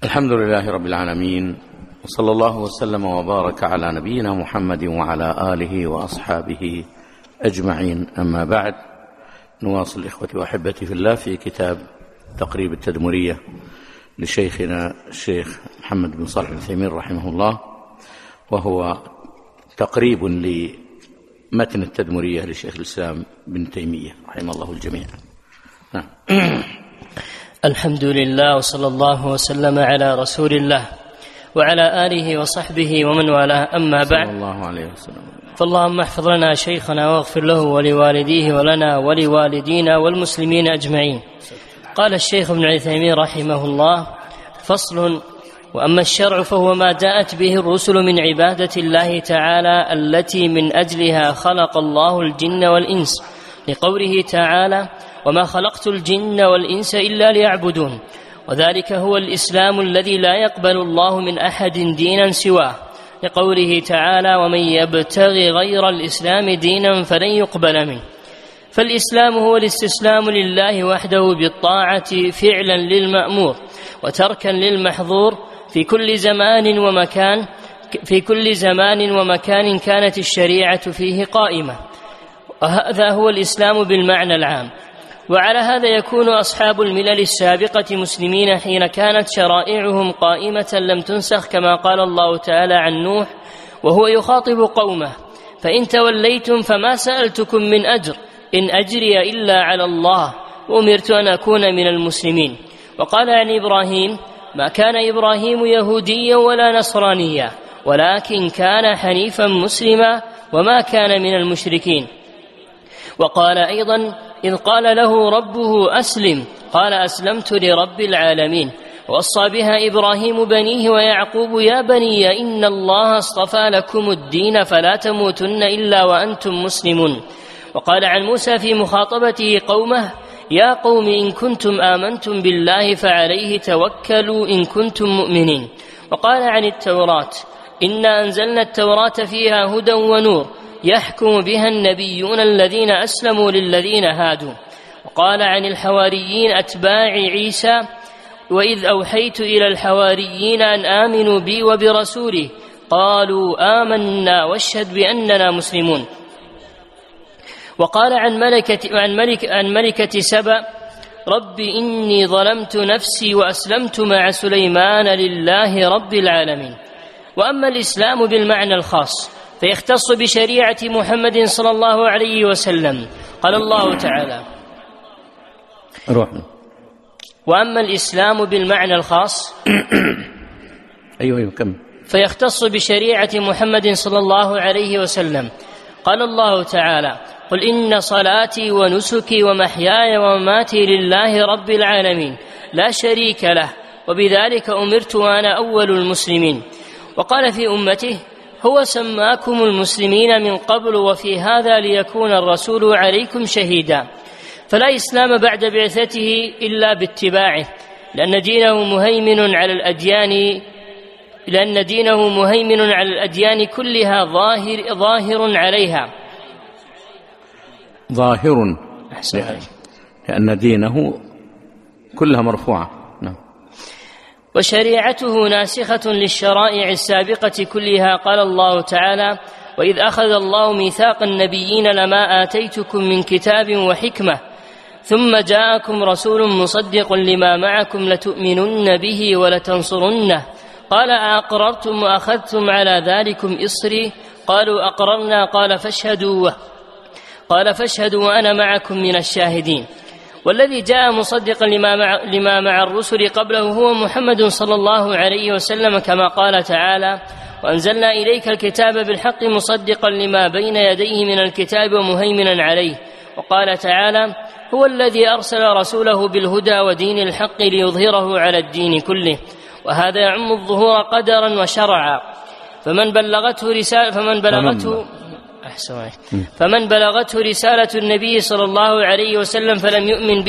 الحمد لله رب العالمين، وصلى الله وسلم وبارك على نبينا محمد وعلى آله وأصحابه أجمعين. أما بعد، نواصل إخوتي وأحبتي في الله في كتاب تقريب التدمرية لشيخنا الشيخ محمد بن صالح العثيمين رحمه الله، وهو تقريب لمتن التدمرية لشيخ الإسلام بن تيمية رحمه الله الجميع. الحمد لله، وصلى الله وسلم على رسول الله وعلى آله وصحبه ومن والاه. أما بعد، صلى الله عليه وسلم. فاللهم احفظ لنا شيخنا واغفر له ولوالديه ولنا ولوالدينا والمسلمين أجمعين. قال الشيخ ابن عثيمين رحمه الله: فصل: وأما الشرع فهو ما جاءت به الرسل من عبادة الله تعالى التي من أجلها خلق الله الجن والإنس، لقوله تعالى: وما خلقت الجن والإنس إلا ليعبدون، وذلك هو الإسلام الذي لا يقبل الله من أحد دينا سواه، لقوله تعالى: ومن يبتغي غير الإسلام دينا فلن يقبل منه. فالإسلام هو الاستسلام لله وحده بالطاعة فعلا للمأمور وتركا للمحظور في كل زمان ومكان كانت الشريعة فيه قائمة، وهذا هو الإسلام بالمعنى العام. وعلى هذا يكون أصحاب الملل السابقة مسلمين حين كانت شرائعهم قائمة لم تنسخ، كما قال الله تعالى عن نوح وهو يخاطب قومه: فإن توليتم فما سألتكم من أجر إن أجري إلا على الله وأمرت أن أكون من المسلمين. وقال عن إبراهيم: ما كان إبراهيم يهوديا ولا نصرانيا ولكن كان حنيفا مسلما وما كان من المشركين. وقال أيضا: إذ قال له ربه أسلم قال أسلمت لرب العالمين. ووصى بها إبراهيم بنيه ويعقوب: يا بني إن الله اصطفى لكم الدين فلا تموتن إلا وأنتم مسلمون. وقال عن موسى في مخاطبته قومه: يا قوم إن كنتم آمنتم بالله فعليه توكلوا إن كنتم مؤمنين. وقال عن التوراة: إنا أنزلنا التوراة فيها هدى ونور يحكم بها النبيون الذين أسلموا للذين هادوا. وقال عن الحواريين أتباع عيسى: وإذ أوحيت إلى الحواريين أن آمنوا بي وبرسولي قالوا آمنا واشهد بأننا مسلمون. وقال عن ملكة سبأ: رب إني ظلمت نفسي وأسلمت مع سليمان لله رب العالمين. وأما الإسلام بالمعنى الخاص فيختص بشريعة محمد صلى الله عليه وسلم. قال الله تعالى: وأما الإسلام بالمعنى الخاص كم فيختص بشريعة محمد صلى الله عليه وسلم. قال الله تعالى: قل إن صلاتي ونسكي ومحياي ومماتي لله رب العالمين لا شريك له وبذلك أمرت وأنا أول المسلمين. وقال في أمته: هو سماكم المسلمين من قبل وفي هذا ليكون الرسول عليكم شهيدا. فلا إسلام بعد بعثته إلا باتباعه، لأن دينه مهيمن على الأديان كلها ظاهر عليها. ظاهر لأن دينه كلها مرفوعة. وشريعته ناسخة للشرائع السابقة كلها. قال الله تعالى: وإذ أخذ الله ميثاق النبيين لما آتيتكم من كتاب وحكمة ثم جاءكم رسول مصدق لما معكم لتؤمنن به ولتنصرنه قال أأقررتم وأخذتم على ذلكم إصري قالوا أقررنا قال فاشهدوا وأنا معكم من الشاهدين. والذي جاء مصدقا لما مع الرسل قبله هو محمد صلى الله عليه وسلم، كما قال تعالى: وأنزلنا إليك الكتاب بالحق مصدقا لما بين يديه من الكتاب ومهيمنا عليه. وقال تعالى: هو الذي أرسل رسوله بالهدى ودين الحق ليظهره على الدين كله، وهذا يعم الظهور قدرا وشرعا. فمن بلغته رسالة النبي صلى الله عليه وسلم فلم يؤمن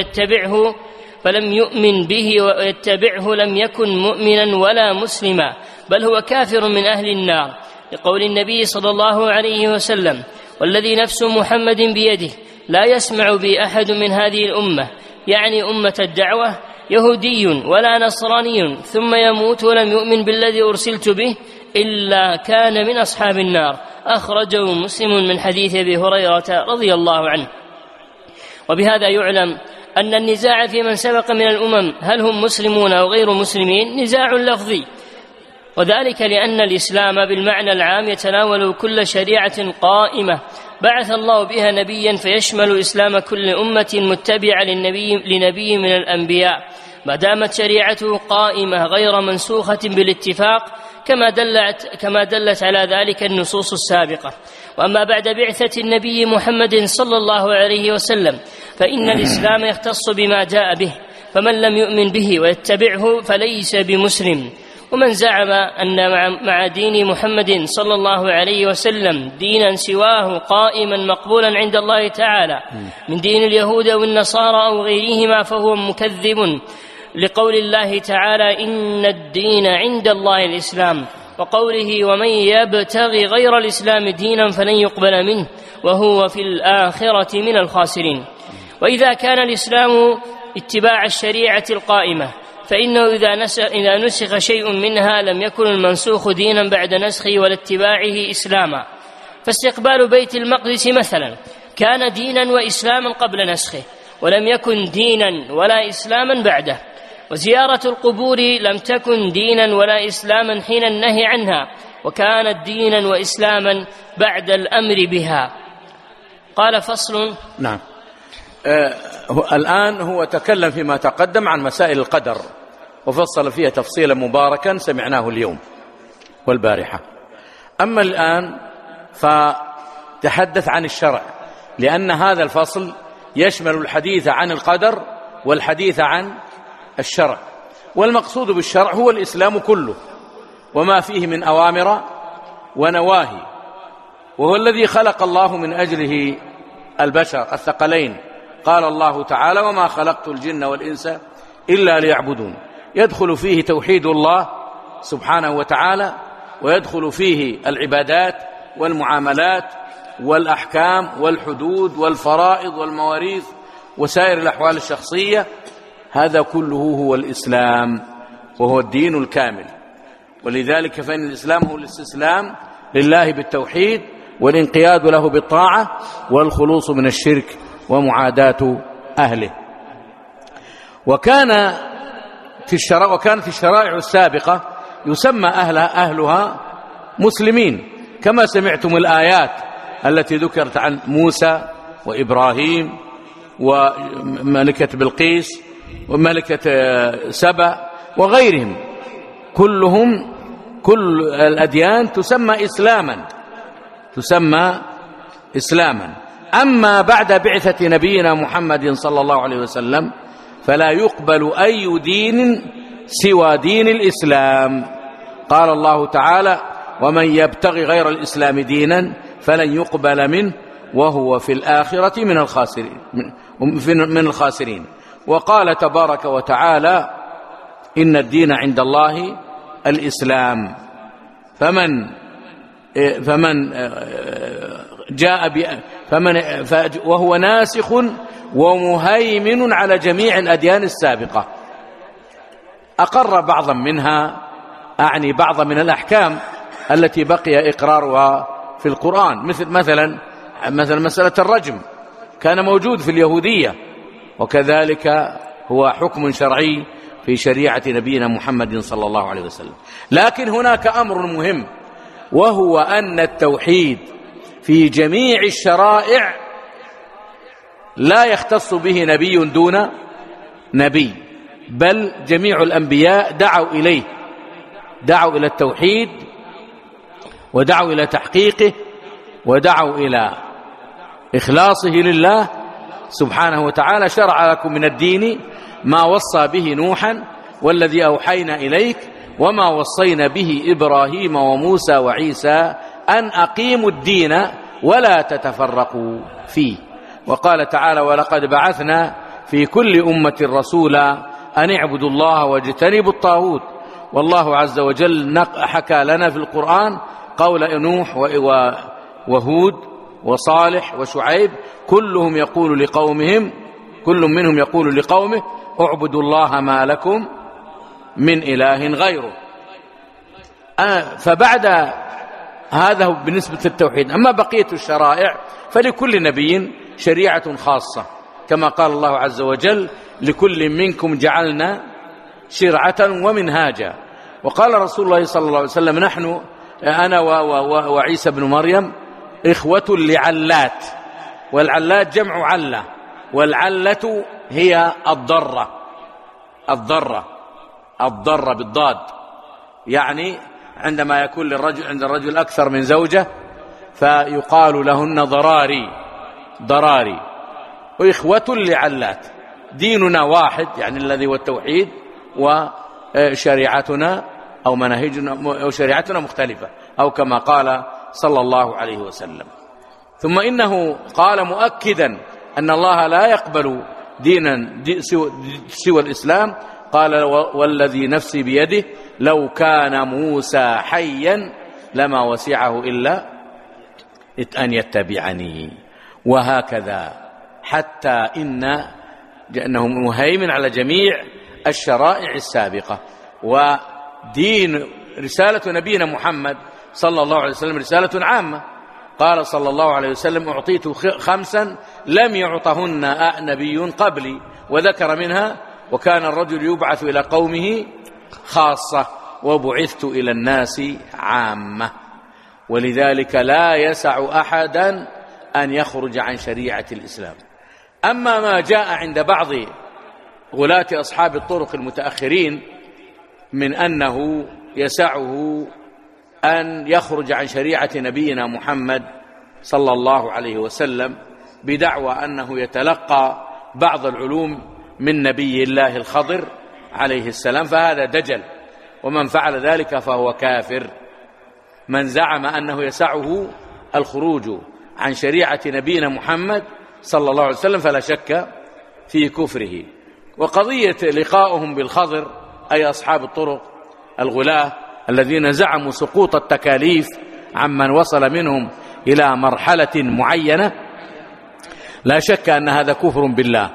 به ويتبعه لم يكن مؤمنا ولا مسلما، بل هو كافر من أهل النار، لقول النبي صلى الله عليه وسلم: والذي نفس محمد بيده لا يسمع بي أحد من هذه الأمة، يعني أمة الدعوة، يهودي ولا نصراني ثم يموت ولم يؤمن بالذي أرسلت به إلا كان من أصحاب النار. أخرجه مسلم من حديث أبي هريرة رضي الله عنه. وبهذا يعلم أن النزاع في من سبق من الأمم هل هم مسلمون أو غير مسلمين نزاع لفظي، وذلك لأن الإسلام بالمعنى العام يتناول كل شريعة قائمة بعث الله بها نبيا، فيشمل إسلام كل أمة متبعة لنبي من الأنبياء ما دامت شريعته قائمة غير منسوخة بالاتفاق، كما دلت على ذلك النصوص السابقة. وأما بعد بعثة النبي محمد صلى الله عليه وسلم فإن الإسلام يختص بما جاء به، فمن لم يؤمن به ويتبعه فليس بمسلم. ومن زعم أن مع دين محمد صلى الله عليه وسلم دينا سواه قائما مقبولا عند الله تعالى من دين اليهود والنصارى أو غيرهما فهو مكذب لقول الله تعالى إن الدين عند الله الإسلام، وقوله ومن يبتغي غير الإسلام دينا فلن يقبل منه وهو في الآخرة من الخاسرين. وإذا كان الإسلام اتباع الشريعة القائمة فإنه إذا نسخ شيء منها لم يكن المنسوخ دينا بعد نسخه ولا اتباعه إسلاما. فاستقبال بيت المقدس مثلا كان دينا وإسلاما قبل نسخه ولم يكن دينا ولا إسلاما بعده، وزيارة القبور لم تكن دينا ولا إسلاما حين النهي عنها، وكانت دينا وإسلاما بعد الأمر بها. قال فصل. نعم. الآن هو تكلم فيما تقدم عن مسائل القدر وفصل فيها تفصيلا مباركا سمعناه اليوم والبارحة. أما الآن فتحدث عن الشرع، لأن هذا الفصل يشمل الحديث عن القدر والحديث عن الشرع، والمقصود بالشرع هو الإسلام كله وما فيه من أوامر ونواهي، وهو الذي خلق الله من أجله البشر الثقلين. قال الله تعالى وما خلقت الجن والإنس إلا ليعبدون، يدخل فيه توحيد الله سبحانه وتعالى، ويدخل فيه العبادات والمعاملات والأحكام والحدود والفرائض والمواريث وسائر الأحوال الشخصية. هذا كله هو الإسلام وهو الدين الكامل. ولذلك فإن الإسلام هو الاستسلام لله بالتوحيد والانقياد له بالطاعة والخلوص من الشرك ومعاداة أهله. وكانت الشرائع السابقة يسمى أهلها مسلمين، كما سمعتم الآيات التي ذكرت عن موسى وإبراهيم وملكة بلقيس وملكة سبأ وغيرهم، كل الأديان تسمى إسلاما. أما بعد بعثة نبينا محمد صلى الله عليه وسلم فلا يقبل أي دين سوى دين الإسلام. قال الله تعالى ومن يبتغي غير الإسلام دينا فلن يقبل منه وهو في الآخرة من الخاسرين. وقال تبارك وتعالى إن الدين عند الله الإسلام، وهو ناسخ ومهيمن على جميع الأديان السابقة. أقر بعضا منها، أعني بعضا من الأحكام التي بقي إقرارها في القرآن، مثلا مسألة الرجم كان موجود في اليهودية، وكذلك هو حكم شرعي في شريعة نبينا محمد صلى الله عليه وسلم. لكن هناك أمر مهم، وهو أن التوحيد في جميع الشرائع لا يختص به نبي دون نبي، بل جميع الأنبياء دعوا إلى التوحيد، ودعوا إلى تحقيقه، ودعوا إلى إخلاصه لله سبحانه وتعالى. شرع لكم من الدين ما وصى به نوحا والذي أوحينا إليك وما وصينا به إبراهيم وموسى وعيسى أن أقيموا الدين ولا تتفرقوا فيه. وقال تعالى ولقد بعثنا في كل أمة رسولا أن اعبدوا الله واجتنبوا الطاغوت. والله عز وجل حكى لنا في القرآن قول نوح وهود وصالح وشعيب، كلهم يقول لقومهم كل منهم يقول لقومه اعبدوا الله ما لكم من إله غيره. فبعد هذا بالنسبة للتوحيد. أما بقية الشرائع فلكل نبي شريعة خاصة، كما قال الله عز وجل لكل منكم جعلنا شرعة ومنهاجا. وقال رسول الله صلى الله عليه وسلم نحن أنا وعيسى بن مريم إخوة لعلات، والعلات جمع علة، والعلة هي الضرة بالضاد، يعني عندما يكون عند الرجل أكثر من زوجة فيقال لهن ضراري. وإخوة لعلات، ديننا واحد يعني الذي هو التوحيد، وشريعتنا أو مناهجنا أو شريعتنا مختلفة، أو كما قال صلى الله عليه وسلم. ثم إنه قال مؤكدا أن الله لا يقبل دينا سوى الإسلام، قال والذي نفسي بيده لو كان موسى حيا لما وسعه إلا أن يتبعني. وهكذا حتى إنه مهيمن على جميع الشرائع السابقة. ودين رسالة نبينا محمد صلى الله عليه وسلم رسالة عامة. قال صلى الله عليه وسلم أعطيت 5 لم يعطهن نبي قبلي، وذكر منها وكان الرجل يبعث إلى قومه خاصة وبعثت إلى الناس عامة. ولذلك لا يسع أحدا أن يخرج عن شريعة الإسلام. أما ما جاء عند بعض غلاة أصحاب الطرق المتأخرين من أنه يسعه أن يخرج عن شريعة نبينا محمد صلى الله عليه وسلم بدعوى أنه يتلقى بعض العلوم من نبي الله الخضر عليه السلام، فهذا دجل، ومن فعل ذلك فهو كافر. من زعم أنه يسعه الخروج عن شريعة نبينا محمد صلى الله عليه وسلم فلا شك في كفره. وقضية لقاؤهم بالخضر أي أصحاب الطرق الغلاة الذين زعموا سقوط التكاليف عمن وصل منهم إلى مرحلة معينة، لا شك أن هذا كفر بالله.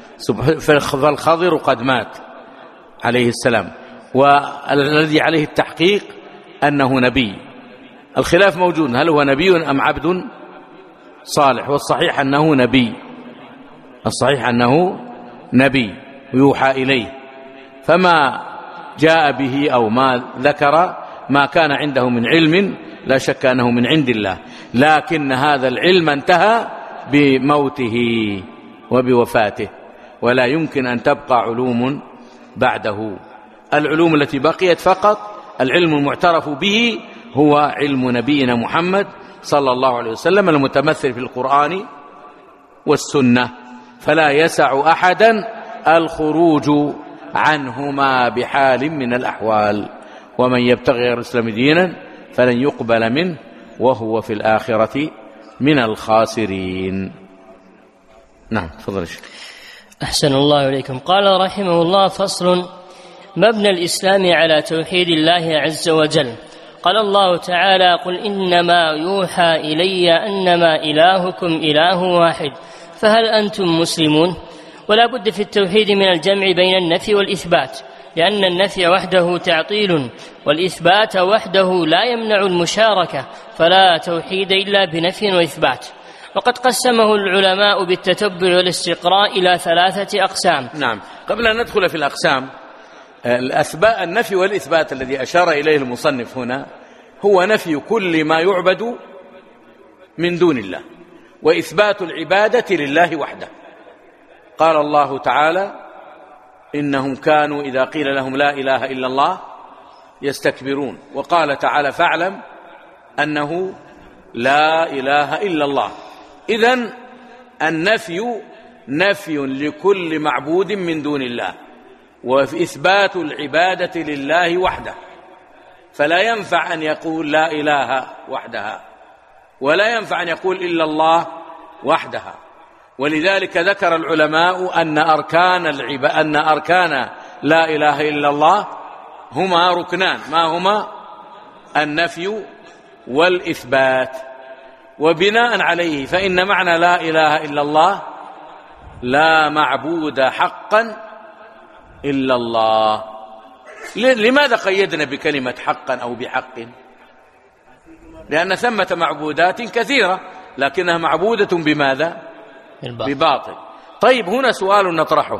فالخضر قد مات عليه السلام، والذي عليه التحقيق أنه نبي. الخلاف موجود، هل هو نبي أم عبد صالح؟ والصحيح أنه نبي، الصحيح أنه نبي ويوحى إليه، فما جاء به أو ما ذكر ما كان عنده من علم لا شك أنه من عند الله، لكن هذا العلم انتهى بموته وبوفاته، ولا يمكن أن تبقى علوم بعده. العلوم التي بقيت فقط العلم المعترف به هو علم نبينا محمد صلى الله عليه وسلم المتمثل في القرآن والسنة، فلا يسع أحدا الخروج عنهما بحال من الأحوال. ومن يبتغي غير الإسلام دينا فلن يقبل منه وهو في الآخرة من الخاسرين. نعم تفضل الشيخ. أحسن الله إليكم. قال رحمه الله: فصل: مبنى الإسلام على توحيد الله عز وجل. قال الله تعالى: قل إنما يوحى إلي أنما إلهكم إله واحد فهل أنتم مسلمون؟ ولا بد في التوحيد من الجمع بين النفي والإثبات، لأن النفي وحده تعطيل والإثبات وحده لا يمنع المشاركة، فلا توحيد إلا بنفي وإثبات. وقد قسمه العلماء بالتتبع والاستقراء إلى 3 أقسام. نعم، قبل أن ندخل في الأقسام، النفي والإثبات الذي أشار إليه المصنف هنا هو نفي كل ما يعبد من دون الله، وإثبات العبادة لله وحده. قال الله تعالى: إنهم كانوا إذا قيل لهم لا إله إلا الله يستكبرون. وقال تعالى: فاعلم أنه لا إله إلا الله. إذن النفي نفي لكل معبود من دون الله، وإثبات العبادة لله وحده، فلا ينفع أن يقول لا إله وحدها، ولا ينفع أن يقول إلا الله وحدها. ولذلك ذكر العلماء أن أركان لا إله إلا الله هما ركنان، ما هما؟ النفي والإثبات. وبناء عليه فإن معنى لا إله إلا الله لا معبود حقا إلا الله. لماذا قيدنا بكلمة حقا أو بحق؟ لأن ثمة معبودات كثيرة لكنها معبودة بماذا؟ بباطل. طيب هنا سؤال نطرحه: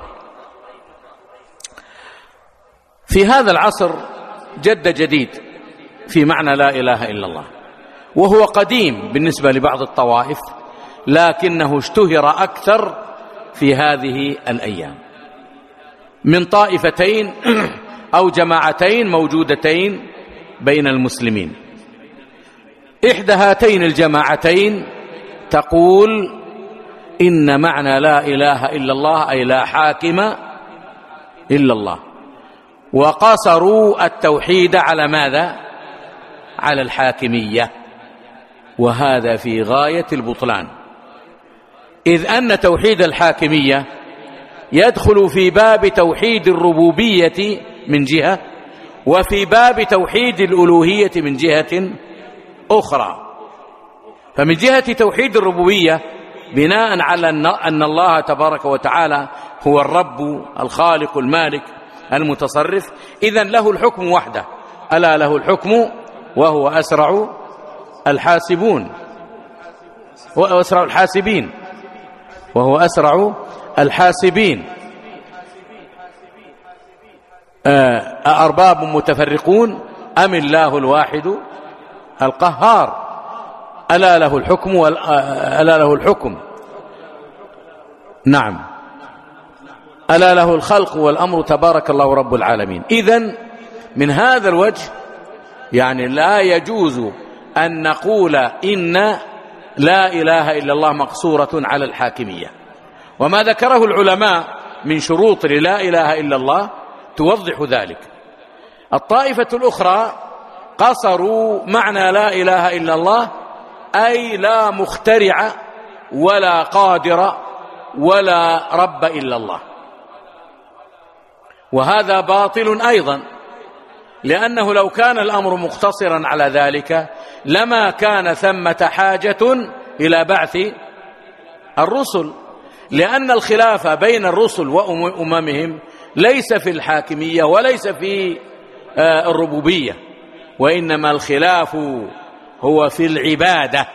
في هذا العصر جد جديد في معنى لا إله إلا الله، وهو قديم بالنسبة لبعض الطوائف لكنه اشتهر أكثر في هذه الأيام من طائفتين أو جماعتين موجودتين بين المسلمين. إحدى هاتين الجماعتين تقول إن معنى لا إله إلا الله أي لا حاكم إلا الله، وقصروا التوحيد على ماذا؟ على الحاكمية، وهذا في غاية البطلان، إذ أن توحيد الحاكمية يدخل في باب توحيد الربوبية من جهة، وفي باب توحيد الألوهية من جهة أخرى. فمن جهة توحيد الربوبية بناء على أن الله تبارك وتعالى هو الرب الخالق المالك المتصرف، إذن له الحكم وحده، ألا له الحكم وهو أسرع الحاسبون وأسرع الحاسبين وهو أسرع الحاسبين. أأرباب متفرقون أم الله الواحد القهار، ألا له الحكم ألا له الحكم، نعم، ألا له الخلق والأمر تبارك الله رب العالمين. إذن من هذا الوجه يعني لا يجوز أن نقول إن لا إله إلا الله مقصورة على الحاكمية، وما ذكره العلماء من شروط لا إله إلا الله توضح ذلك. الطائفة الأخرى قصروا معنى لا إله إلا الله أي لا مخترع ولا قادر ولا رب إلا الله، وهذا باطل أيضا، لأنه لو كان الأمر مقتصرا على ذلك لما كان ثمة حاجة إلى بعث الرسل، لأن الخلاف بين الرسل وأممهم ليس في الحاكمية وليس في الربوبية، وإنما الخلاف هو في العبادة،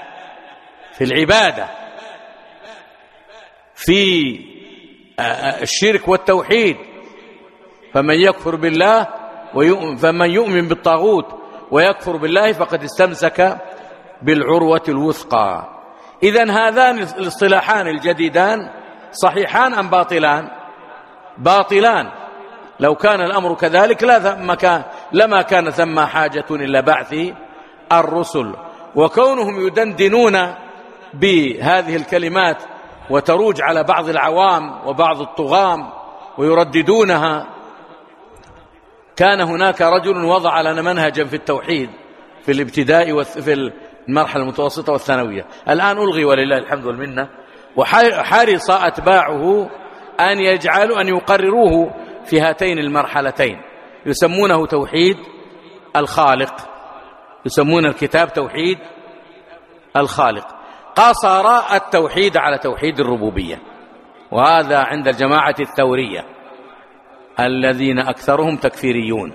في الشرك والتوحيد. فمن يكفر بالله فمن يؤمن بالطاغوت ويكفر بالله فقد استمسك بالعروة الوثقى. إذن هذان الاصطلاحان الجديدان صحيحان أم باطلان؟ باطلان. لو كان الأمر كذلك لما كان ثم حاجة إلا بعث الرسل. وكونهم يدندنون بهذه الكلمات وتروج على بعض العوام وبعض الطغام ويرددونها، كان هناك رجل وضع لنا منهجا في التوحيد في الابتدائي وفي المرحلة المتوسطة والثانوية، الآن ألغي ولله الحمد والمنة، وحرص أتباعه أن يقرروه في هاتين المرحلتين، يسمونه توحيد الخالق، يسمون الكتاب توحيد الخالق. قصر التوحيد على توحيد الربوبية، وهذا عند الجماعة الثورية الذين أكثرهم تكفيريون،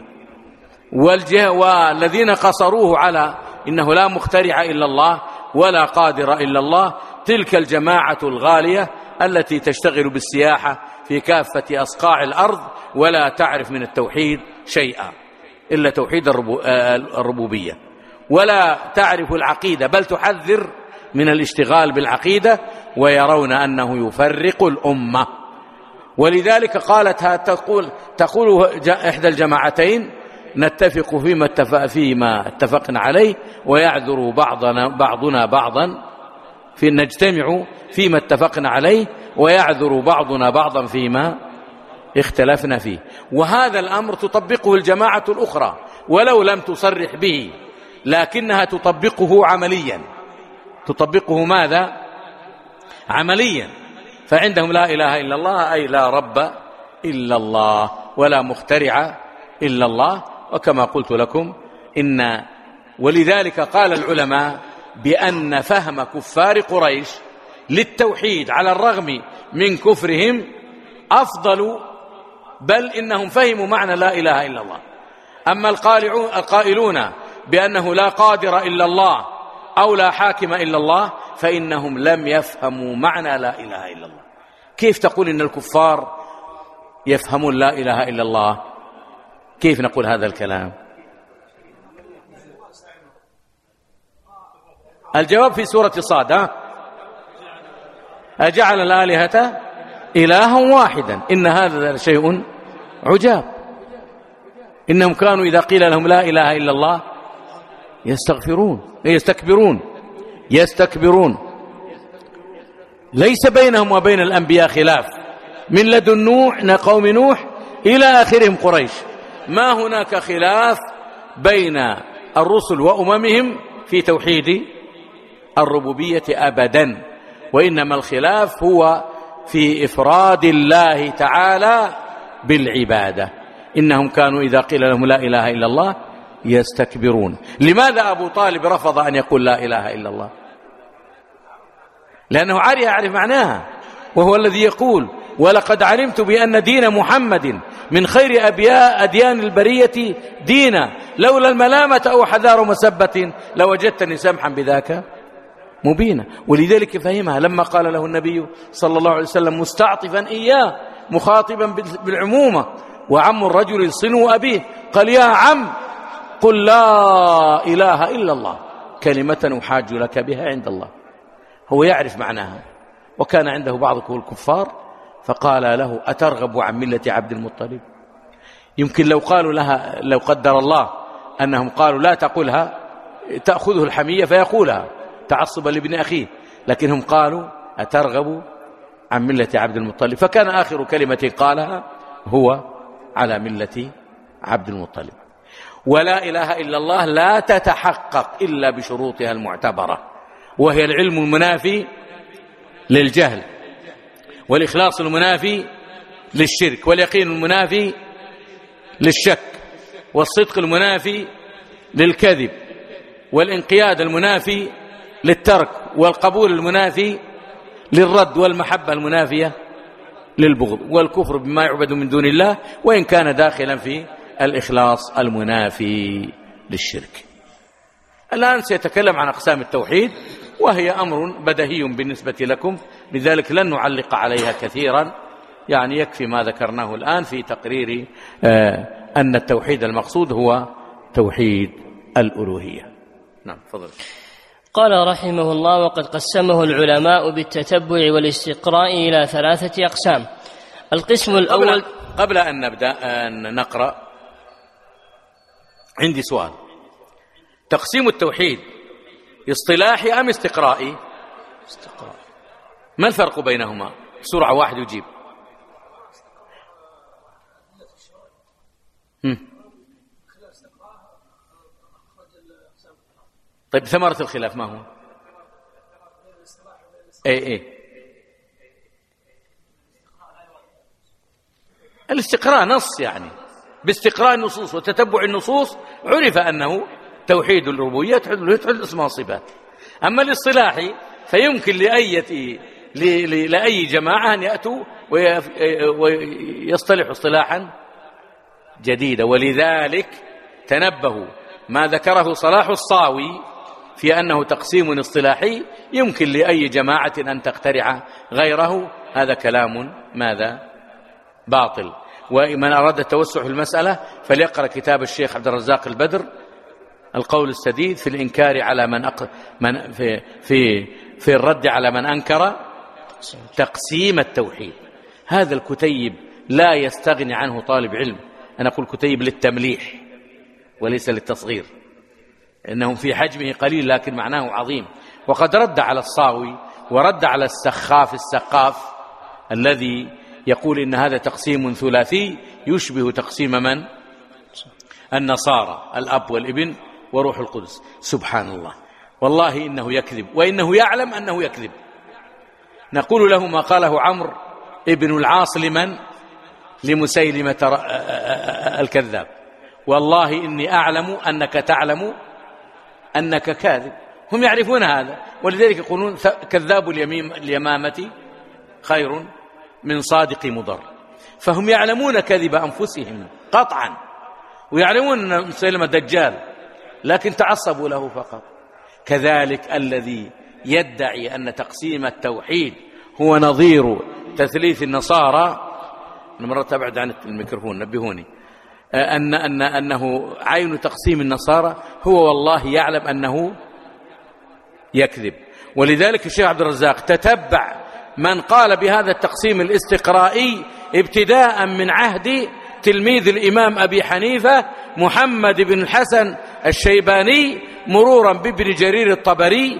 والذين قصروه على إنه لا مخترع إلا الله ولا قادر إلا الله تلك الجماعة الغالية التي تشتغل بالسياحة في كافة أصقاع الأرض ولا تعرف من التوحيد شيئا إلا توحيد الربوبية، ولا تعرف العقيدة، بل تحذر من الاشتغال بالعقيدة، ويرون أنه يفرق الأمة. ولذلك تقول إحدى الجماعتين نتفق فيما اتفقنا عليه ويعذر بعضنا بعضا، نجتمع فيما اتفقنا عليه ويعذر بعضنا بعضا فيما اختلفنا فيه. وهذا الأمر تطبقه الجماعة الأخرى ولو لم تصرح به، لكنها تطبقه عمليا. تطبقه ماذا؟ عمليا. فعندهم لا إله إلا الله أي لا رب إلا الله ولا مخترع إلا الله. وكما قلت لكم ولذلك قال العلماء بأن فهم كفار قريش للتوحيد على الرغم من كفرهم أفضل، بل إنهم فهموا معنى لا إله إلا الله. أما القائلون بأنه لا قادر إلا الله أو لا حاكم إلا الله فإنهم لم يفهموا معنى لا إله إلا الله. كيف تقول إن الكفار يفهمون لا إله إلا الله؟ كيف نقول هذا الكلام؟ الجواب في سورة صاد: أجعل الآلهة إلها واحدا إن هذا شيء عجاب. إنهم كانوا إذا قيل لهم لا إله إلا الله يستكبرون. ليس بينهم وبين الأنبياء خلاف من لدن نوح قوم نوح إلى آخرهم قريش، ما هناك خلاف بين الرسل وأممهم في توحيد الربوبية أبدا، وإنما الخلاف هو في إفراد الله تعالى بالعبادة. إنهم كانوا إذا قيل لهم لا إله إلا الله يستكبرون. لماذا أبو طالب رفض أن يقول لا إله إلا الله؟ لأنه يعرف معناها، وهو الذي يقول: ولقد علمت بأن دين محمد من خير أديان البرية دينا، لولا الملامة أو حذار مسبة لوجدتني سمحا بذاك مبينا. ولذلك فهمها لما قال له النبي صلى الله عليه وسلم مستعطفا إياه مخاطبا بالعمومة: وعم الرجل صنو أبيه، قال: يا عم قل لا إله إلا الله كلمة أحاج لك بها عند الله. هو يعرف معناها، وكان عنده بعض الكفار فقال له: أترغب عن ملة عبد المطلب؟ يمكن لو قالوا لها، لو قدر الله أنهم قالوا لا تقولها تأخذه الحمية فيقولها تعصبا لابن أخيه، لكنهم قالوا: أترغب عن ملة عبد المطلب، فكان آخر كلمة قالها هو على ملة عبد المطلب. ولا إله إلا الله لا تتحقق إلا بشروطها المعتبرة، وهي العلم المنافي للجهل، والإخلاص المنافي للشرك، واليقين المنافي للشك، والصدق المنافي للكذب، والانقياد المنافي للترك، والقبول المنافي للرد، والمحبة المنافية للبغض، والكفر بما يعبد من دون الله وإن كان داخلا في الإخلاص المنافي للشرك. الآن سيتكلم عن أقسام التوحيد، وهي أمر بديهي بالنسبة لكم، لذلك لن نعلق عليها كثيرا، يعني يكفي ما ذكرناه الآن في تقرير أن التوحيد المقصود هو توحيد الألوهية. نعم، تفضل. قال رحمه الله: وقد قسمه العلماء بالتتبع والاستقراء إلى 3 أقسام. القسم الأول، قبل أن نبدأ أن نقرأ عندي سؤال: تقسيم التوحيد اصطلاحي أم استقرائي؟ استقراء. ما الفرق بينهما؟ بسرعة واحد يجيب. طيب ثمرة الخلاف ما هو؟ الاستقراء نص، يعني باستقراء النصوص وتتبع النصوص عرف أنه توحيد الربوبية، توحيد الأسماء والصفات. أما الاصطلاحي فيمكن لأي جماعة أن يأتوا ويصطلحوا اصطلاحا جديدا. ولذلك تنبهوا ما ذكره صلاح الصاوي في أنه تقسيم اصطلاحي يمكن لأي جماعة أن تخترع غيره، هذا كلام ماذا؟ باطل. ومن أراد التوسع في المسألة فليقرأ كتاب الشيخ عبد الرزاق البدر القول السديد في الإنكار على في الرد على من أنكر تقسيم التوحيد. هذا الكتيب لا يستغني عنه طالب علم. أنا أقول كتيب للتمليح وليس للتصغير، إنه في حجمه قليل لكن معناه عظيم. وقد رد على الصاوي ورد على السقاف الذي يقول إن هذا تقسيم ثلاثي يشبه تقسيم من؟ النصارى، الأب والابن وروح القدس. سبحان الله، والله إنه يكذب، وإنه يعلم أنه يكذب. نقول له ما قاله عمرو ابن العاص لمسيلمة الكذاب: والله إني أعلم أنك تعلم أنك كاذب، هم يعرفون هذا، ولذلك يقولون كذاب اليمامة خير من صادق مضر. فهم يعلمون كذب أنفسهم قطعا، ويعلمون أن مسيلمة دجال، لكن تعصبوا له فقط. كذلك الذي يدعي أن تقسيم التوحيد هو نظير تثليث النصارى، أنا مرة تبعد عن الميكروفون نبهوني، أنه عين تقسيم النصارى، هو والله يعلم أنه يكذب. ولذلك الشيخ عبد الرزاق تتبع من قال بهذا التقسيم الاستقرائي ابتداء من عهد تلميذ الإمام أبي حنيفة محمد بن الحسن الشيباني، مرورا بابن جرير الطبري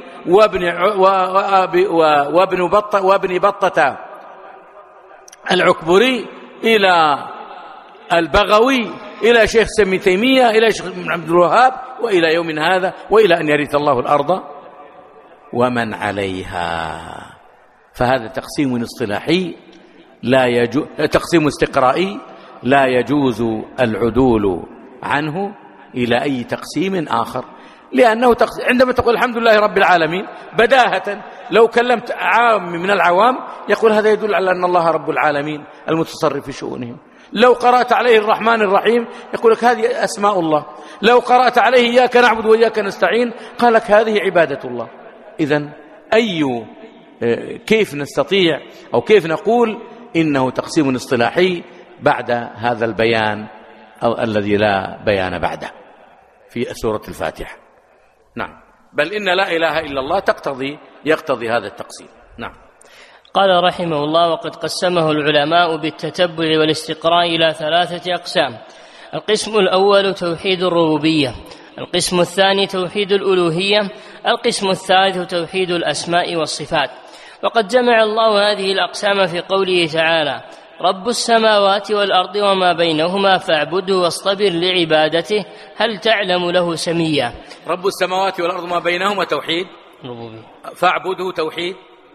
وابن بطة العكبري إلى البغوي إلى شيخ ابن تيمية إلى شيخ عبد الوهاب وإلى يوم هذا، وإلى أن يرث الله الأرض ومن عليها. فهذا تقسيم اصطلاحي لا يجوز، تقسيم استقرائي لا يجوز العدول عنه إلى أي تقسيم آخر، لأنه عندما تقول الحمد لله رب العالمين بداهة، لو كلمت عام من العوام يقول هذا يدل على أن الله رب العالمين المتصرف في شؤونهم. لو قرأت عليه الرحمن الرحيم يقول لك هذه أسماء الله. لو قرأت عليه إياك نعبد وإياك نستعين قال لك هذه عبادة الله. إذن كيف نستطيع أو كيف نقول إنه تقسيم اصطلاحي بعد هذا البيان الذي لا بيان بعده في سورة الفاتحة؟ نعم، بل إن لا إله إلا الله يقتضي هذا التقسيم. نعم. قال رحمه الله: وقد قسمه العلماء بالتتبع والاستقراء إلى 3 أقسام. القسم الأول توحيد الربوبية، القسم الثاني توحيد الألوهية، القسم الثالث توحيد الأسماء والصفات. وقد جمع الله هذه الأقسام في قوله تعالى: رب السماوات والأرض وما بينهما فاعبده واصطبر لعبادته هل تعلم له سميا. رب السماوات والأرض وما بينهما توحيد ربوبية، فاعبده توحيد،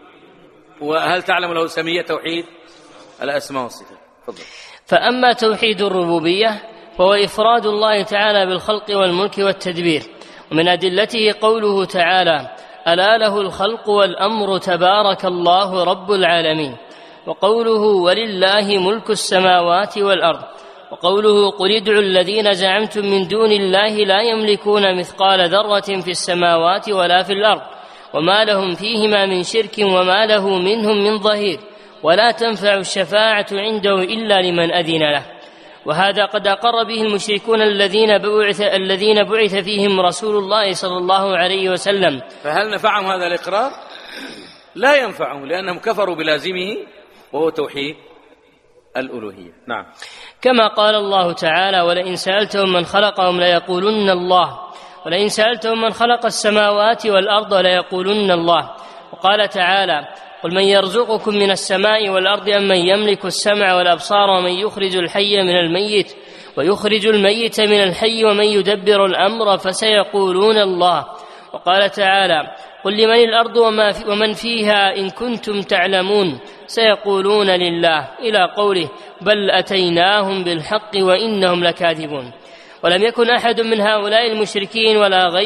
وهل تعلم له سميا توحيد الأسماء والصفات. تفضل. فأما توحيد الربوبية فهو إفراد الله تعالى بالخلق والملك والتدبير، ومن أدلته قوله تعالى: ألا له الخلق والأمر تبارك الله رب العالمين، وقوله: ولله ملك السماوات والأرض، وقوله: قل ادعوا الذين زعمتم من دون الله لا يملكون مثقال ذرة في السماوات ولا في الأرض وما لهم فيهما من شرك وما له منهم من ظهير ولا تنفع الشفاعة عنده إلا لمن أذن له. وهذا قد أقر به المشركون الذين بعث فيهم رسول الله صلى الله عليه وسلم. فهل نفعهم هذا الإقرار؟ لا ينفعهم، لأنهم كفروا بلازمه وهو توحيد الألوهية. نعم. كما قال الله تعالى: ولئن سألتهم من خلقهم ليقولن الله، ولئن سألتهم من خلق السماوات والأرض ليقولن الله. وقال تعالى: قل من يرزقكم من السماء والأرض أم من يملك السمع والأبصار ومن يخرج الحي من الميت ويخرج الميت من الحي ومن يدبر الأمر فسيقولون الله. وقال تعالى: قل لمن الأرض ومن فيها إن كنتم تعلمون سيقولون لله، إلى قوله: بل أتيناهم بالحق وإنهم لكاذبون. ولم يكن أحد من هؤلاء المشركين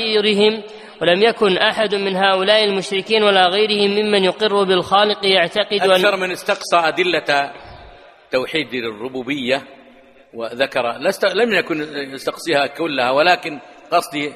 ولا غيرهم ممن يقر بالخالق يعتقد أكثر من استقصى أدلة توحيد الربوبية وذكر، لم يكن يستقصيها كلها، ولكن قصدي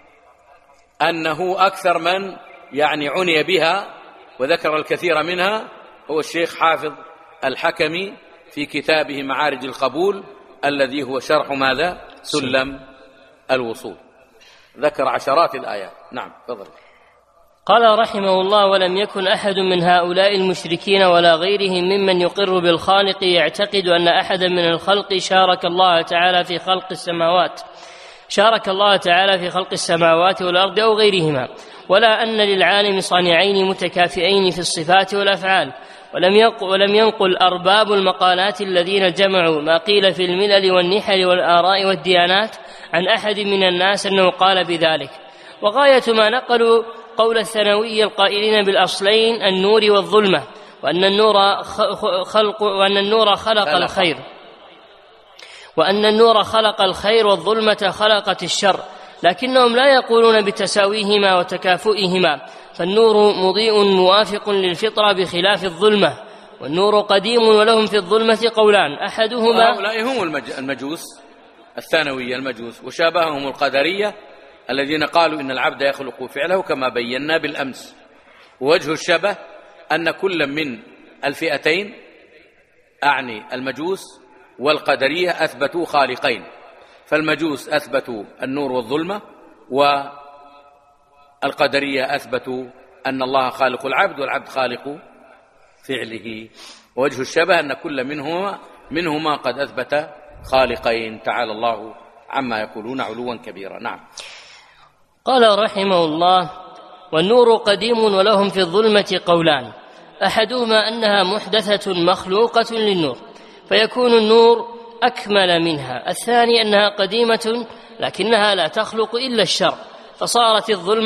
أنه أكثر من عني بها وذكر الكثير منها هو الشيخ حافظ الحكمي في كتابه معارج القبول الذي هو شرح ماذا؟ سلم الوصول، ذكر عشرات الآيات. نعم، تفضل. قال رحمه الله: ولم يكن أحد من هؤلاء المشركين ولا غيرهم ممن يقر بالخالق يعتقد أن أحدا من الخلق شارك الله تعالى في خلق السماوات والأرض أو غيرهما، ولا أن للعالم صانعين متكافئين في الصفات والأفعال. ولم ينقل أرباب المقالات الذين جمعوا ما قيل في الملل والنحل والآراء والديانات عن أحد من الناس أنه قال بذلك. وغاية ما نقلوا قول الثانوي القائلين بالأصلين النور والظلمة، وأن النور خلق الخير والظلمة خلقت الشر، لكنهم لا يقولون بتساويهما وتكافؤهما، فالنور مضيء موافق للفطرة بخلاف الظلمة، والنور قديم ولهم في الظلمة قولان أحدهما. هؤلاء هم المجوس الثانوية المجوس، وشابههم القدرية الذين قالوا إن العبد يخلق فعله كما بينا بالأمس. ووجه الشبه أن كل من الفئتين أعني المجوس والقدرية أثبتوا خالقين، فالمجوس أثبتوا النور والظلمة، والقدرية أثبتوا أن الله خالق العبد والعبد خالق فعله. ووجه الشبه أن كل منهما قد أثبت خالقين، تعالى الله عما يقولون علوا كبيرا. نعم. قال رحمه الله: والنور قديم ولهم في الظلمة قولان أحدهما أنها محدثة مخلوقة للنور فيكون النور أكمل منها، الثاني أنها قديمة لكنها لا تخلق إلا الشر فصارت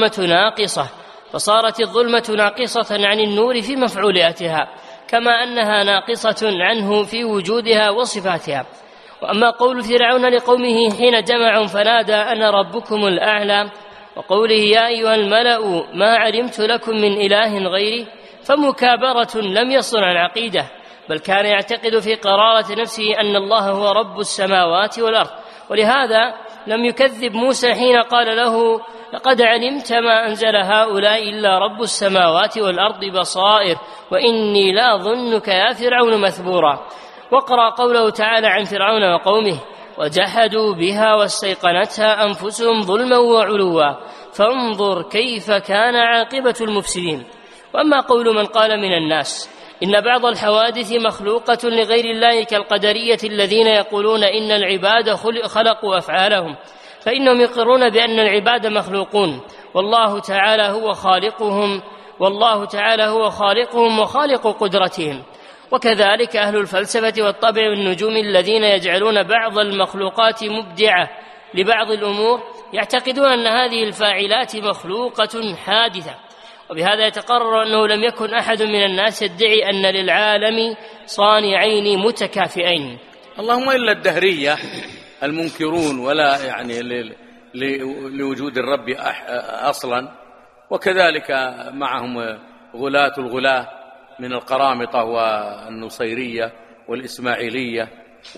الظلمة ناقصة عن النور في مفعولاتها، كما أنها ناقصة عنه في وجودها وصفاتها. وأما قول فرعون لقومه حين جمعوا فنادى أنا ربكم الأعلى، وقوله يا أيها الملأ ما علمت لكم من إله غيري، فمكابرة لم يصل عن عقيدة، بل كان يعتقد في قرارة نفسه أن الله هو رب السماوات والأرض. ولهذا لم يكذب موسى حين قال له لقد علمت ما أنزل هؤلاء إلا رب السماوات والأرض بصائر وإني لا ظنك يا فرعون مثبورا. واقرأ قوله تعالى عن فرعون وقومه وجحدوا بها واستيقنتها أنفسهم ظلما وعلوا فانظر كيف كان عاقبة المفسدين. وأما قول من قال من الناس إن بعض الحوادث مخلوقة لغير الله كالقدرية الذين يقولون إن العباد خلقوا أفعالهم، فإنهم يقرون بأن العباد مخلوقون والله تعالى هو خالقهم وخالق قدرتهم. وكذلك أهل الفلسفة والطبع والنجوم الذين يجعلون بعض المخلوقات مبدعة لبعض الأمور يعتقدون أن هذه الفاعلات مخلوقة حادثة، وبهذا يتقرر أنه لم يكن أحد من الناس يدعي أن للعالم صانعين متكافئين، اللهم إلا الدهرية المنكرون ولا يعني لوجود الرب أصلا، وكذلك معهم غلاة الغلاة من القرامطة والنصيرية والإسماعيلية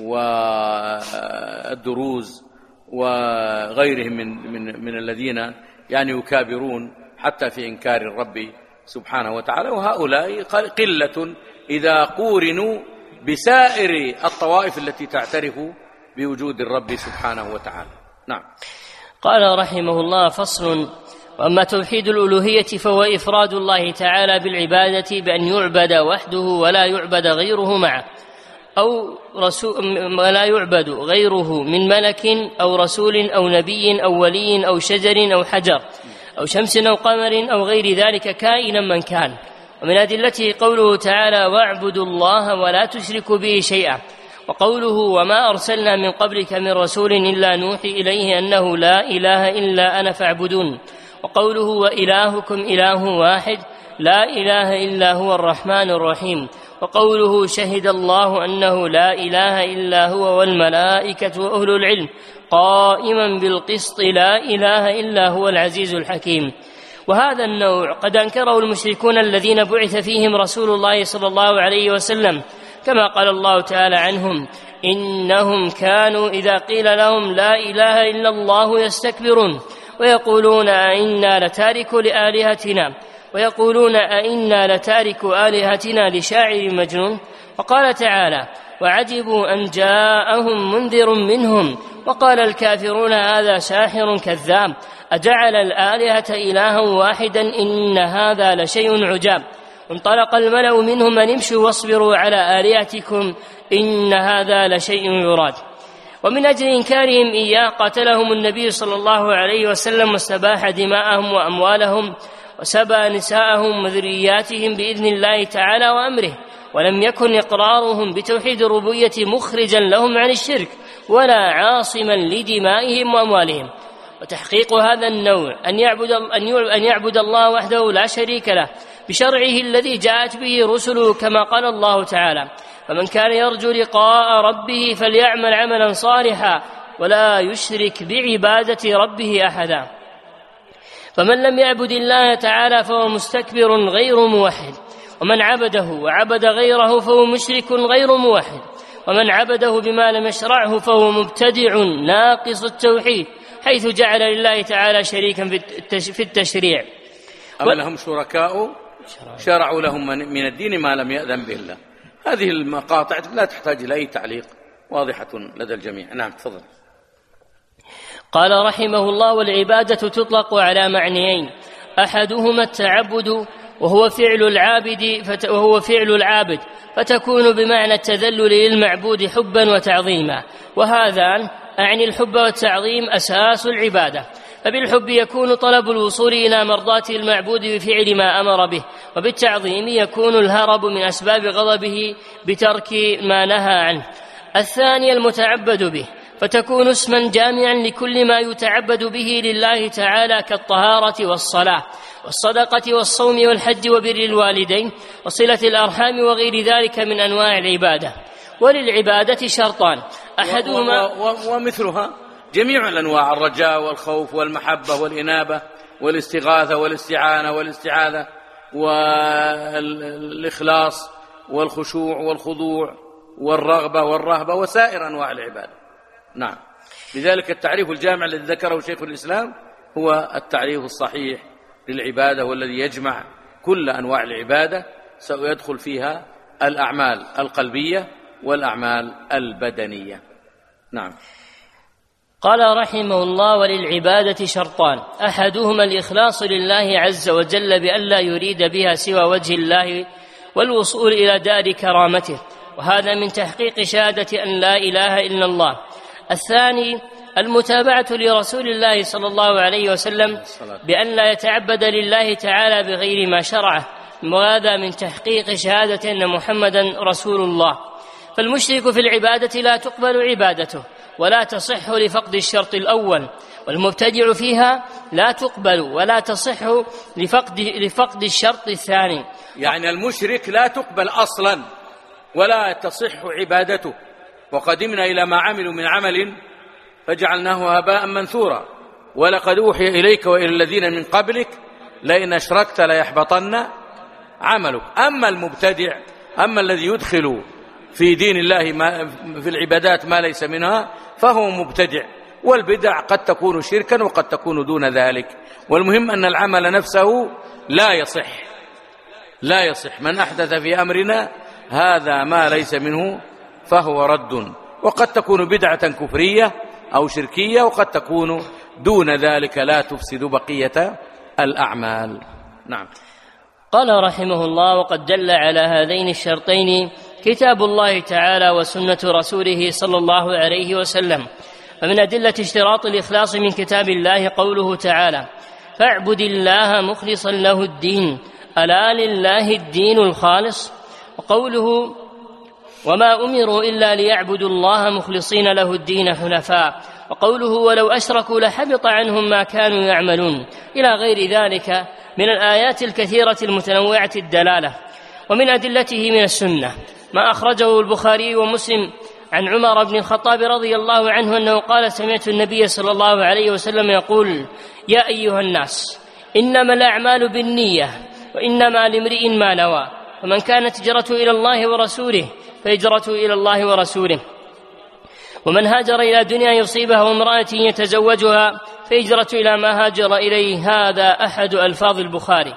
والدروز وغيرهم من الذين يعني يكابرون حتى في إنكار الرب سبحانه وتعالى. وهؤلاء قلة إذا قورنوا بسائر الطوائف التي تعترف بوجود الرب سبحانه وتعالى. نعم. قال رحمه الله: فصل. وأما توحيد الألوهية فهو إفراد الله تعالى بالعبادة بأن يعبد وحده ولا يعبد غيره معه، ولا يعبد غيره من ملك أو رسول أو نبي أو ولي أو شجر أو حجر أو شمس أو قمر أو غير ذلك كائنا من كان. ومن أدلته قوله تعالى: واعبدوا الله ولا تشركوا به شيئا، وقوله: وما أرسلنا من قبلك من رسول إلا نوحي إليه أنه لا إله إلا أنا فاعبدون، وقوله: وإلهكم إله واحد لا إله إلا هو الرحمن الرحيم، وقوله: شهد الله أنه لا إله إلا هو والملائكة وأهل العلم قائما بالقسط لا إله إلا هو العزيز الحكيم. وهذا النوع قد أنكره المشركون الذين بعث فيهم رسول الله صلى الله عليه وسلم، كما قال الله تعالى عنهم: إنهم كانوا إذا قيل لهم لا إله إلا الله يستكبرون ويقولون أئنا لتاركو آلهتنا لشاعر مجنون. وقال تعالى: وعجبوا أن جاءهم منذر منهم وقال الكافرون هذا ساحر كذاب أجعل الآلهة إلها واحدا إن هذا لشيء عجاب. انطلق الملأ منهم أن امشوا واصبروا على آلهتكم إن هذا لشيء يراد. ومن أجل إنكارهم إياه قاتلهم النبي صلى الله عليه وسلم واستباح دماءهم وأموالهم وسبى نساءهم وذرياتهم بإذن الله تعالى وأمره، ولم يكن إقرارهم بتوحيد الربوبية مخرجا لهم عن الشرك ولا عاصما لدمائهم وأموالهم. وتحقيق هذا النوع أن يعبد الله وحده لا شريك له بشرعه الذي جاءت به رسله، كما قال الله تعالى: فمن كان يرجو لقاء ربه فليعمل عملا صالحا ولا يشرك بعبادة ربه أحدا. فمن لم يعبد الله تعالى فهو مستكبر غير موحد، ومن عبده وعبد غيره فهو مشرك غير موحد، ومن عبده بما لم يشرعه فهو مبتدع ناقص التوحيد، حيث جعل لله تعالى شريكا في التشريع. أم لهم شركاء شرعوا لهم من الدين ما لم يأذن به الله. هذه المقاطع لا تحتاج إلى أي تعليق، واضحة لدى الجميع. نعم تفضل. قال رحمه الله: والعبادة تطلق على معنيين: أحدهما التعبد وهو فعل العابد فتكون بمعنى التذلل للمعبود حبا وتعظيما، وهذان أعني الحب والتعظيم أساس العبادة. فبالحب يكون طلب الوصول إلى مرضاة المعبود بفعل ما أمر به، وبالتعظيم يكون الهرب من أسباب غضبه بترك ما نهى عنه. الثاني المتعبد به، فتكون اسما جامعا لكل ما يتعبد به لله تعالى كالطهارة والصلاة والصدقة والصوم والحج وبر الوالدين وصلة الأرحام وغير ذلك من أنواع العبادة. وللعبادة شرطان: أحدهما ومثلها جميع الأنواع: الرجاء والخوف والمحبة والإنابة والاستغاثة والاستعانة والاستعاذة والإخلاص والخشوع والخضوع والرغبة والرهبة وسائر أنواع العبادة. نعم، لذلك التعريف الجامع الذي ذكره شيخ الإسلام هو التعريف الصحيح للعبادة، والذي يجمع كل أنواع العبادة، سيدخل فيها الأعمال القلبية والأعمال البدنية. نعم. قال رحمه الله: وللعبادة شرطان: أحدهما الإخلاص لله عز وجل بأن لا يريد بها سوى وجه الله والوصول إلى دار كرامته، وهذا من تحقيق شهادة أن لا إله إلا الله. الثاني المتابعة لرسول الله صلى الله عليه وسلم بأن لا يتعبد لله تعالى بغير ما شرعه، وهذا من تحقيق شهادة أن محمدا رسول الله. فالمشرك في العبادة لا تقبل عبادته ولا تصح لفقد الشرط الأول، والمبتدع فيها لا تقبل ولا تصح لفقد الشرط الثاني. يعني المشرك لا تقبل أصلا ولا تصح عبادته. وقدمنا إلى ما عملوا من عمل فجعلناه هباء منثورا، ولقد أوحي إليك وإلى الذين من قبلك لئن أشركت ليحبطن عملك. أما المبتدع، أما الذي يدخل في دين الله في العبادات ما ليس منها، فهو مبتدع. والبدع قد تكون شركا وقد تكون دون ذلك، والمهم أن العمل نفسه لا يصح. من أحدث في أمرنا هذا ما ليس منه فهو رد. وقد تكون بدعة كفرية أو شركية، وقد تكون دون ذلك لا تفسد بقية الأعمال. نعم. قال رحمه الله: وقد دل على هذين الشرطين كتاب الله تعالى وسنة رسوله صلى الله عليه وسلم. فمن أدلة اشتراط الإخلاص من كتاب الله قوله تعالى: فاعبد الله مخلصا له الدين ألا لله الدين الخالص، وقوله: وما أمروا إلا ليعبدوا الله مخلصين له الدين حنفاء، وقوله: ولو أشركوا لحبط عنهم ما كانوا يعملون، إلى غير ذلك من الآيات الكثيرة المتنوعة الدلالة. ومن أدلته من السنة ما أخرجه البخاري ومسلم عن عمر بن الخطاب رضي الله عنه أنه قال: سمعت النبي صلى الله عليه وسلم يقول: يا أيها الناس، إنما الأعمال بالنية وإنما لامرئ ما نوى، ومن كانت هجرته إلى الله ورسوله فهجرته إلى الله ورسوله، ومن هاجر إلى دنيا يصيبها وامرأة يتزوجها فهجرته إلى ما هاجر إليه. هذا أحد ألفاظ البخاري.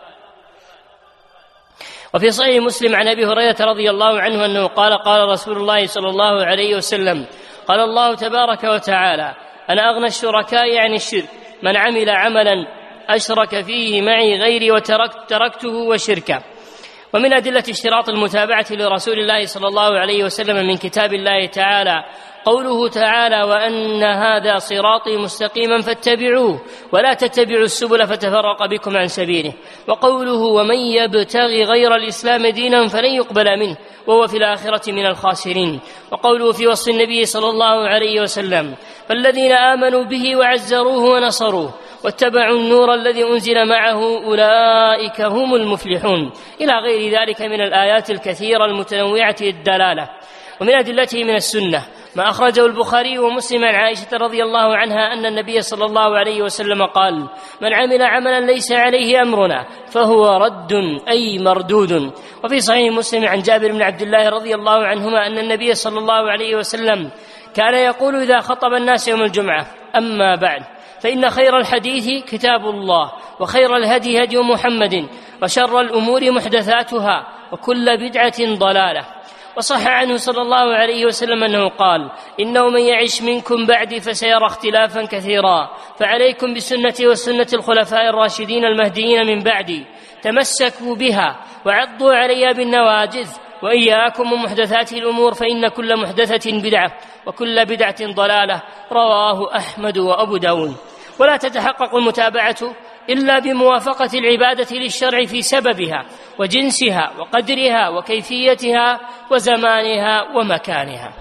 وفي صحيح مسلم عن أبي هريرة رضي الله عنه أنه قال: قال رسول الله صلى الله عليه وسلم: قال الله تبارك وتعالى: أنا أغنى الشركاء عن الشرك، من عمل عملا أشرك فيه معي غيري وتركته وشركه. ومن أدلة اشتراط المتابعة لرسول الله صلى الله عليه وسلم من كتاب الله تعالى قوله تعالى: وأن هذا صراطي مستقيما فاتبعوه ولا تتبعوا السبل فتفرق بكم عن سبيله، وقوله: ومن يبتغي غير الإسلام دينا فلن يقبل منه وهو في الآخرة من الخاسرين، وقوله في وصف النبي صلى الله عليه وسلم: فالذين آمنوا به وعزروه ونصروه واتبعوا النور الذي أنزل معه أولئك هم المفلحون، إلى غير ذلك من الآيات الكثيرة المتنوعة الدلالة. ومن أدلته من السنة ما أخرجه البخاري ومسلم عن عائشة رضي الله عنها أن النبي صلى الله عليه وسلم قال: من عمل عملا ليس عليه أمرنا فهو رد أي مردود. وفي صحيح مسلم عن جابر بن عبد الله رضي الله عنهما أن النبي صلى الله عليه وسلم كان يقول إذا خطب الناس يوم الجمعة: أما بعد، فإن خير الحديث كتاب الله، وخير الهدي هدي محمد، وشر الأمور محدثاتها، وكل بدعة ضلالة. وصح عنه صلى الله عليه وسلم أنه قال: إنه من يعش منكم بعدي فسيرى اختلافا كثيرا، فعليكم بسنتي وسنة الخلفاء الراشدين المهديين من بعدي، تمسكوا بها وعضوا عليها بالنواجذ، وإياكم ومحدثات الأمور، فإن كل محدثة بدعة، وكل بدعة ضلالة. رواه أحمد وأبو داود. ولا تتحقق المتابعة إلا بموافقة العبادة للشرع في سببها وجنسها وقدرها وكيفيتها وزمانها ومكانها.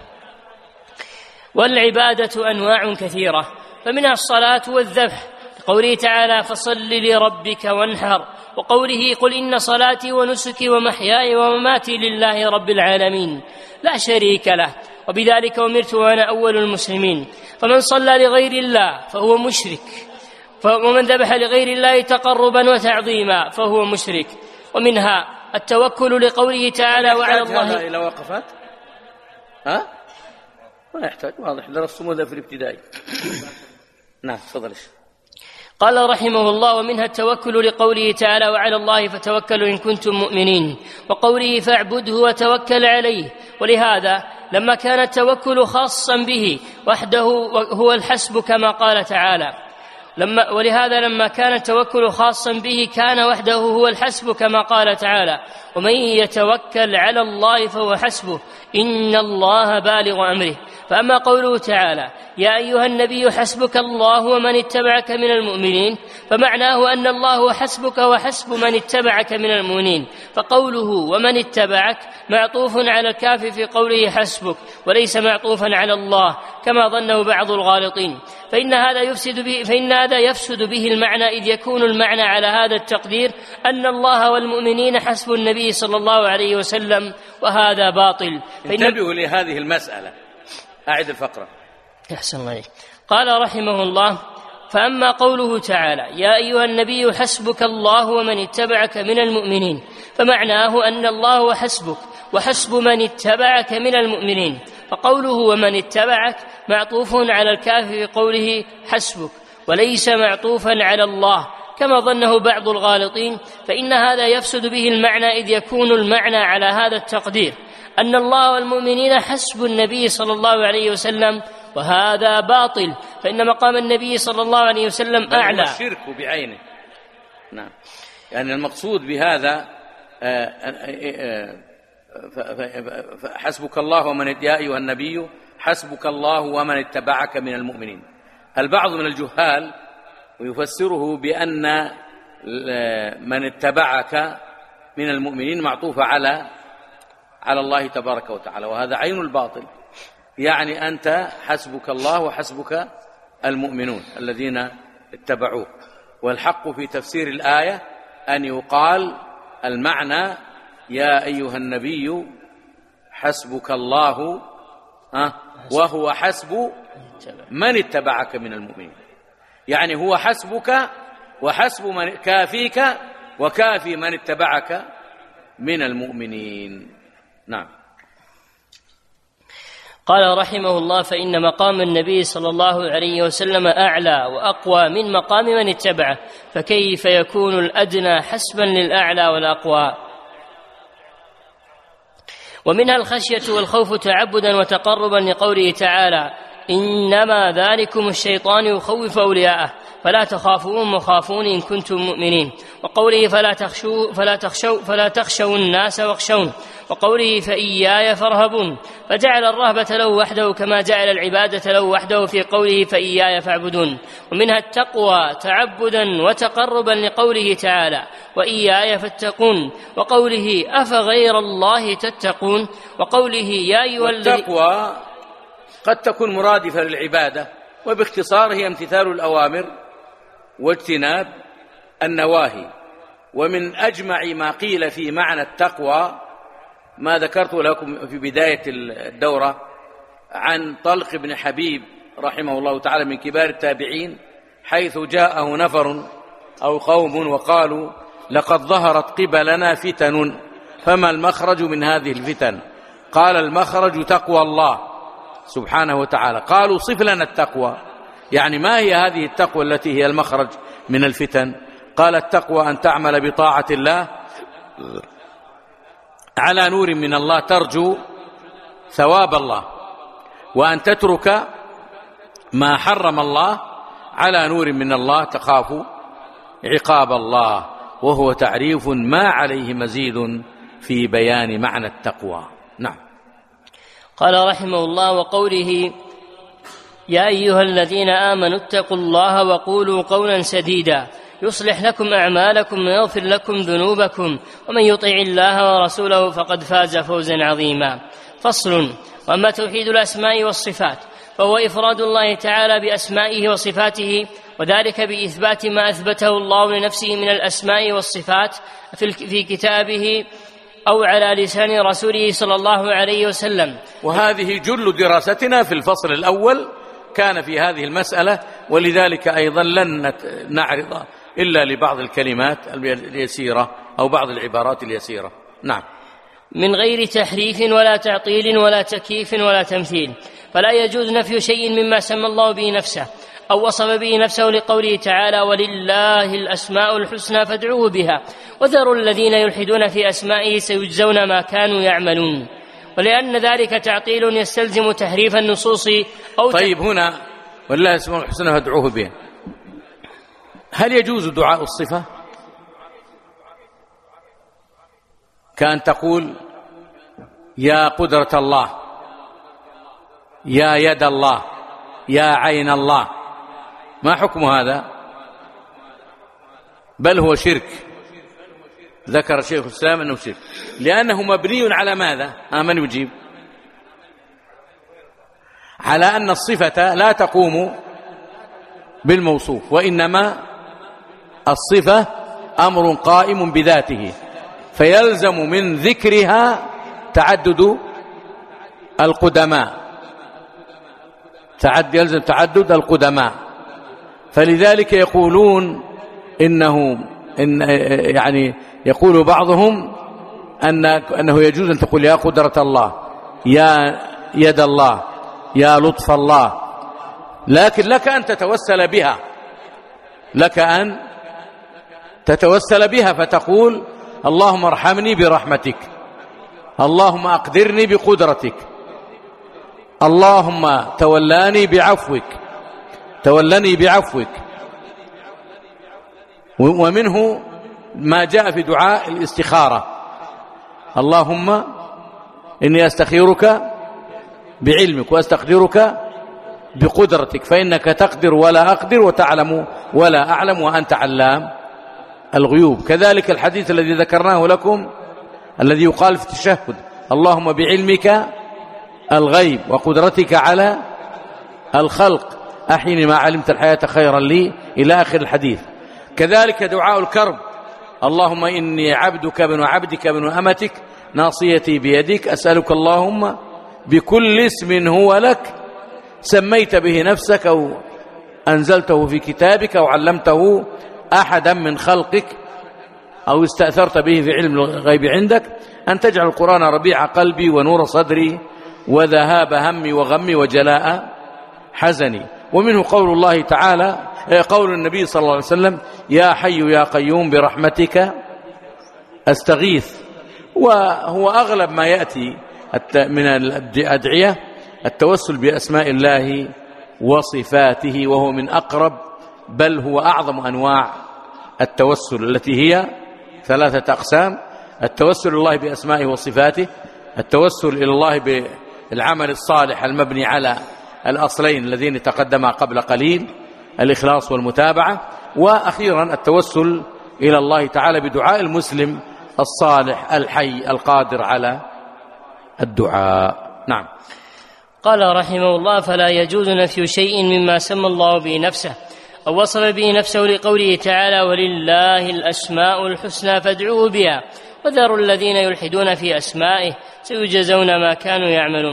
والعبادة أنواع كثيرة، فمنها الصلاة والذبح، قوله تعالى: فصل لربك وانحر، وقوله: قل إن صلاتي ونسكي ومحياي ومماتي لله رب العالمين لا شريك له، وبذلك أمرت وأنا أول المسلمين. فمن صلى لغير الله فهو مشرك، ومن ذبح لغير الله تقربا وتعظيما فهو مشرك. ومنها التوكل لقوله تعالى: وعلى الله. إلى وقفات ولا يحتاج، واضح، درستم ذا في الابتدائي. نعم، تفضل. قال رحمه الله: ومنها التوكل لقوله تعالى: وعلى الله فتوكلوا إن كنتم مؤمنين، وقوله: فاعبده وتوكل عليه. ولهذا لما كان التوكل خاصا به وحده هو الحسب كما قال تعالى، لما كان التوكل خاصا به كان وحده هو الحسب كما قال تعالى: ومن يتوكل على الله فهو حسبه إن الله بالغ أمره. فأما قوله تعالى: يا أيها النبي حسبك الله ومن اتبعك من المؤمنين، فمعناه أن الله حسبك وحسب من اتبعك من المؤمنين، فقوله ومن اتبعك معطوف على الكاف في قوله حسبك، وليس معطوفا على الله كما ظنه بعض الغالطين، فإن هذا يفسد به المعنى، إذ يكون المعنى على هذا التقدير أن الله والمؤمنين حسب النبي صلى الله عليه وسلم، وهذا باطل. انتبهوا لهذه المسألة. أعد الفقرة. أحسن الله عليك. قال رحمه الله: فأما قوله تعالى: يا أيها النبي حسبك الله ومن اتبعك من المؤمنين، فمعناه أن الله حسبك وحسب من اتبعك من المؤمنين، فقوله ومن اتبعك معطوف على الكاف في قوله حسبك، وليس معطوفا على الله كما ظنه بعض الغالطين، فإن هذا يفسد به المعنى، إذ يكون المعنى على هذا التقدير أن الله والمؤمنين حسب النبي صلى الله عليه وسلم، وهذا باطل، فإن مقام النبي صلى الله عليه وسلم أعلى. الشرك بعينه. نعم، يعني المقصود بهذا حسبك الله ومن يا أيها النبي حسبك الله ومن اتبعك من المؤمنين. البعض من الجهال ويفسره بأن من اتبعك من المؤمنين معطوفة على الله تبارك وتعالى، وهذا عين الباطل. يعني أنت حسبك الله وحسبك المؤمنون الذين اتبعوك. والحق في تفسير الآية أن يقال المعنى يا أيها النبي حسبك الله وهو حسب من اتبعك من المؤمنين، يعني هو حسبك وحسب من كافيك وكافي من اتبعك من المؤمنين. نعم. قال رحمه الله: فإن مقام النبي صلى الله عليه وسلم أعلى وأقوى من مقام من اتبعه، فكيف يكون الأدنى حسبا للأعلى والأقوى؟ ومنها الخشية والخوف تعبدا وتقربا لقوله تعالى: إنما ذلكم الشيطان يخوف أولياءه فلا تخافوهم وخافون إن كنتم مؤمنين، وقوله فلا تخشوا الناس واخشون، وقوله فإياي فارهبون، فجعل الرهبة له وحده كما جعل العبادة له وحده في قوله فإياي فاعبدون. ومنها التقوى تعبدا وتقربا لقوله تعالى: وإياي فاتقون، وقوله أفغير الله تتقون، وقوله يا أيها التقوى قد تكون مرادفة للعبادة، وباختصار هي امتثال الأوامر واجتناب النواهي. ومن أجمع ما قيل في معنى التقوى ما ذكرت لكم في بداية الدورة، عن طلق بن حبيب رحمه الله تعالى من كبار التابعين، حيث جاءه نفر أو قوم وقالوا: لقد ظهرت قبلنا فتن فما المخرج من هذه الفتن؟ قال: المخرج تقوى الله سبحانه وتعالى. قالوا: صف لنا التقوى، يعني ما هي هذه التقوى التي هي المخرج من الفتن؟ قال: التقوى أن تعمل بطاعة الله على نور من الله ترجو ثواب الله، وأن تترك ما حرم الله على نور من الله تخاف عقاب الله، وهو تعريف ما عليه مزيد في بيان معنى التقوى. نعم. قال رحمه الله: وقوله: يا أيها الذين آمنوا اتقوا الله وقولوا قولا سديدا يصلح لكم أعمالكم ويغفر لكم ذنوبكم ومن يطع الله ورسوله فقد فاز فوزا عظيما. فصل. وأما توحيد الأسماء والصفات فهو إفراد الله تعالى بأسمائه وصفاته، وذلك بإثبات ما أثبته الله لنفسه من الأسماء والصفات في كتابه أو على لسان رسوله صلى الله عليه وسلم. وهذه جل دراستنا في الفصل الأول كان في هذه المسألة، ولذلك أيضا لن نعرض إلا لبعض الكلمات اليسيرة أو بعض العبارات اليسيرة. نعم. من غير تحريف ولا تعطيل ولا تكييف ولا تمثيل، فلا يجوز نفي شيء مما سمى الله به نفسه أو وصف به نفسه لقوله تعالى: ولله الأسماء الحسنى فادعوه بها وذروا الذين يلحدون في أسمائه سيجزون ما كانوا يعملون. ولأن ذلك تعطيل يستلزم تحريف النصوص أو طيب هنا ولله الأسماء الحسنى فادعوه بها، هل يجوز دعاء الصفة؟ كأن تقول: يا قدرة الله، يا يد الله، يا عين الله. ما حكم هذا؟ بل هو شرك. ذكر شيخ الإسلام أنه شرك، لأنه مبني على ماذا؟ من يجيب؟ على أن الصفة لا تقوم بالموصوف، وإنما الصفة أمر قائم بذاته، فيلزم من ذكرها تعدد القدماء، يلزم تعدد القدماء. فلذلك يقولون يعني يقول بعضهم أنه يجوز أن تقول: يا قدرة الله، يا يد الله، يا لطف الله، لكن لك أن تتوسل بها، لك أن تتوسل بها فتقول: اللهم ارحمني برحمتك، اللهم أقدرني بقدرتك، اللهم تولني بعفوك. ومنه ما جاء في دعاء الاستخارة: اللهم إني أستخيرك بعلمك وأستقدرك بقدرتك فإنك تقدر ولا أقدر وتعلم ولا أعلم وأنت علام الغيوب. كذلك الحديث الذي ذكرناه لكم الذي يقال في التشهد: اللهم بعلمك الغيب وقدرتك على الخلق أحيني ما علمت الحياة خيرا لي، إلى آخر الحديث. كذلك دعاء الكرب: اللهم إني عبدك ابن عبدك ابن أمتك ناصيتي بيدك أسألك اللهم بكل اسم هو لك سميت به نفسك أو أنزلته في كتابك أو علمته أحدا من خلقك أو استأثرت به في علم الغيب عندك أن تجعل القرآن ربيع قلبي ونور صدري وذهاب همي وغمي وجلاء حزني. ومنه قول الله تعالى، قول النبي صلى الله عليه وسلم: يا حي يا قيوم برحمتك أستغيث. وهو أغلب ما يأتي من الأدعية التوسل بأسماء الله وصفاته، وهو من أقرب بل هو أعظم أنواع التوسل التي هي 3 أقسام: التوسل إلى الله بأسمائه وصفاته، التوسل إلى الله بالعمل الصالح المبني على الأصلين اللذين تقدما قبل قليل، الإخلاص والمتابعة، وأخيرا التوسل إلى الله تعالى بدعاء المسلم الصالح الحي القادر على الدعاء. نعم. قال رحمه الله: فلا يجوز نفي شيء مما سمى الله به نفسه أو وصف به نفسه لقوله تعالى: ولله الأسماء الحسنى فادعوه بها وذروا الذين يلحدون في أسمائه سيجزون ما كانوا يعملون.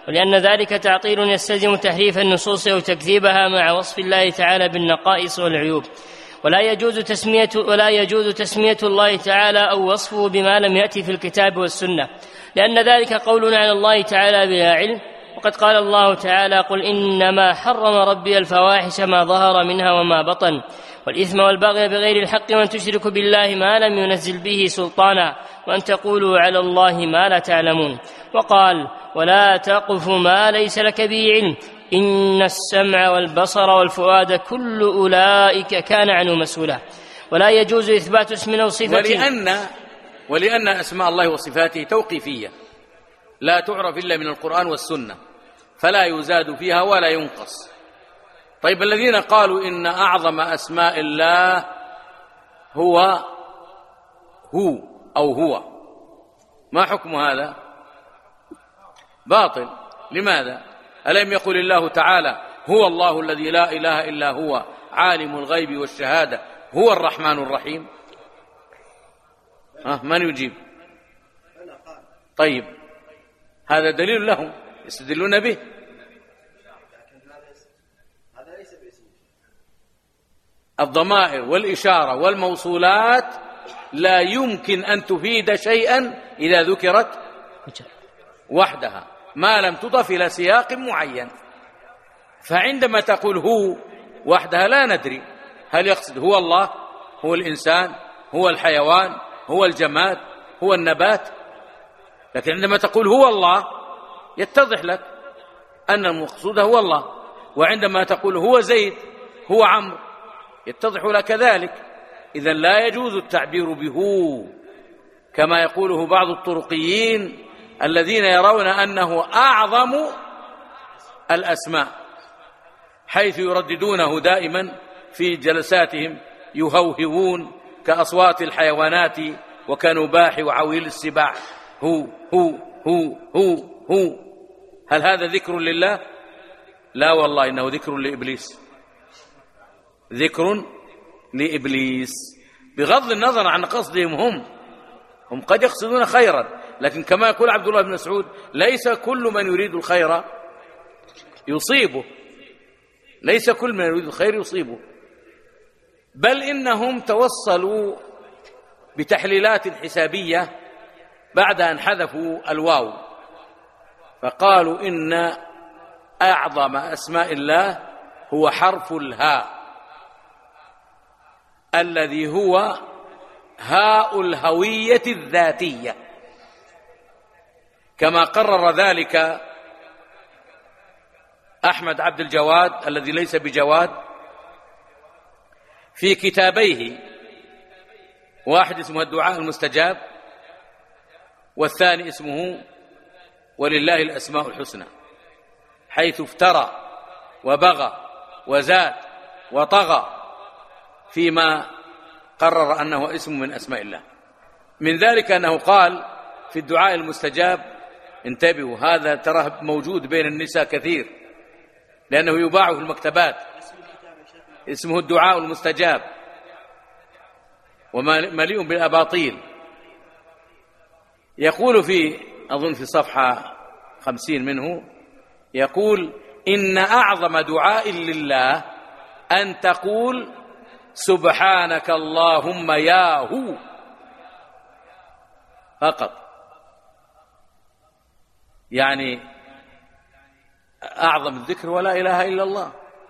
ولأن ذلك تعطيل يستلزم تحريف النصوص أو تكذيبها مع وصف الله تعالى بالنقائص والعيوب، ولا يجوز تسمية الله تعالى أو وصفه بما لم يأتي في الكتاب والسنة، لأن ذلك قول على الله تعالى بلا علم. وقد قال الله تعالى: قل إنما حرم ربي الفواحش ما ظهر منها وما بطن والإثم والبغي بغير الحق وأن تشركوا بالله ما لم ينزل به سلطانا وأن تقولوا على الله ما لا تعلمون. وقال: ولا تقف ما ليس لك به علم إن السمع والبصر والفؤاد كل أولئك كان عنه مسؤولا. ولا يجوز إثبات اسم أو صفة، ولأن أسماء الله وصفاته توقيفية لا تعرف إلا من القرآن والسنة، فلا يزاد فيها ولا ينقص. طيب الذين قالوا إن أعظم أسماء الله هو أو هو، ما حكم هذا؟ باطل. لماذا؟ ألم يقل الله تعالى: هو الله الذي لا إله إلا هو عالم الغيب والشهادة هو الرحمن الرحيم؟ من يجيب؟ طيب هذا دليل لهم يستدلون به. الضمائر والإشارة والموصولات لا يمكن أن تفيد شيئا إذا ذكرت وحدها ما لم تضف إلى سياق معين. فعندما تقول هو وحدها لا ندري هل يقصد هو الله، هو الإنسان، هو الحيوان، هو الجماد، هو النبات. لكن عندما تقول هو الله يتضح لك أن المقصود هو الله، وعندما تقول هو زيد، هو عمرو، يتضح لك ذلك. إذن لا يجوز التعبير بهو كما يقوله بعض الطرقيين الذين يرون أنه أعظم الأسماء، حيث يرددونه دائما في جلساتهم، يهوهون كأصوات الحيوانات وكنباح وعويل السباع. هو هو هو هو هو. هل هذا ذكر لله؟ لا والله، إنه ذكر لإبليس، ذكر لإبليس، بغض النظر عن قصدهم هم قد يقصدون خيرا، لكن كما يقول عبد الله بن مسعود: ليس كل من يريد الخير يصيبه، ليس كل من يريد الخير يصيبه، بل إنهم توصلوا بتحليلات حسابية بعد أن حذفوا الواو، فقالوا إن أعظم أسماء الله هو حرف الهاء الذي هو هاء الهوية الذاتية، كما قرر ذلك أحمد عبد الجواد الذي ليس بجواد في كتابيه، واحد اسمه الدعاء المستجاب، والثاني اسمه ولله الأسماء الحسنى، حيث افترى وبغى وزاد وطغى فيما قرر أنه اسم من أسماء الله. من ذلك أنه قال في الدعاء المستجاب، انتبهوا هذا تراه موجود بين النساء كثير لأنه يباع في المكتبات، اسمه الدعاء المستجاب ومليء بالأباطيل. يقول في أظن في صفحة 50 منه، يقول: إن أعظم دعاء لله أن تقول سبحانك اللهم يا هو فقط، يعني أعظم الذكر ولا إله إلا الله.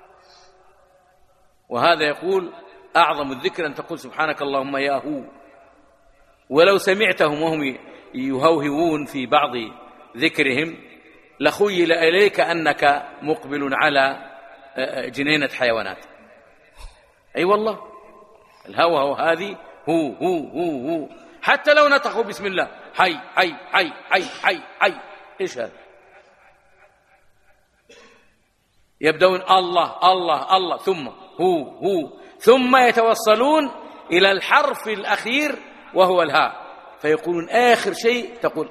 وهذا يقول أعظم الذكر أن تقول سبحانك اللهم يا هو. ولو سمعتهم وهم يهوهون في بعض ذكرهم لخيل إليك أنك مقبل على جنينة حيوانات. أي والله الهوهو هذه هو حتى لو نطقوا بسم الله حي حي حي حي حي حي، إيش هذا؟ يبدأون الله الله الله ثم هو ثم يتوصلون إلى الحرف الأخير وهو الهاء، فيقولون آخر شيء تقول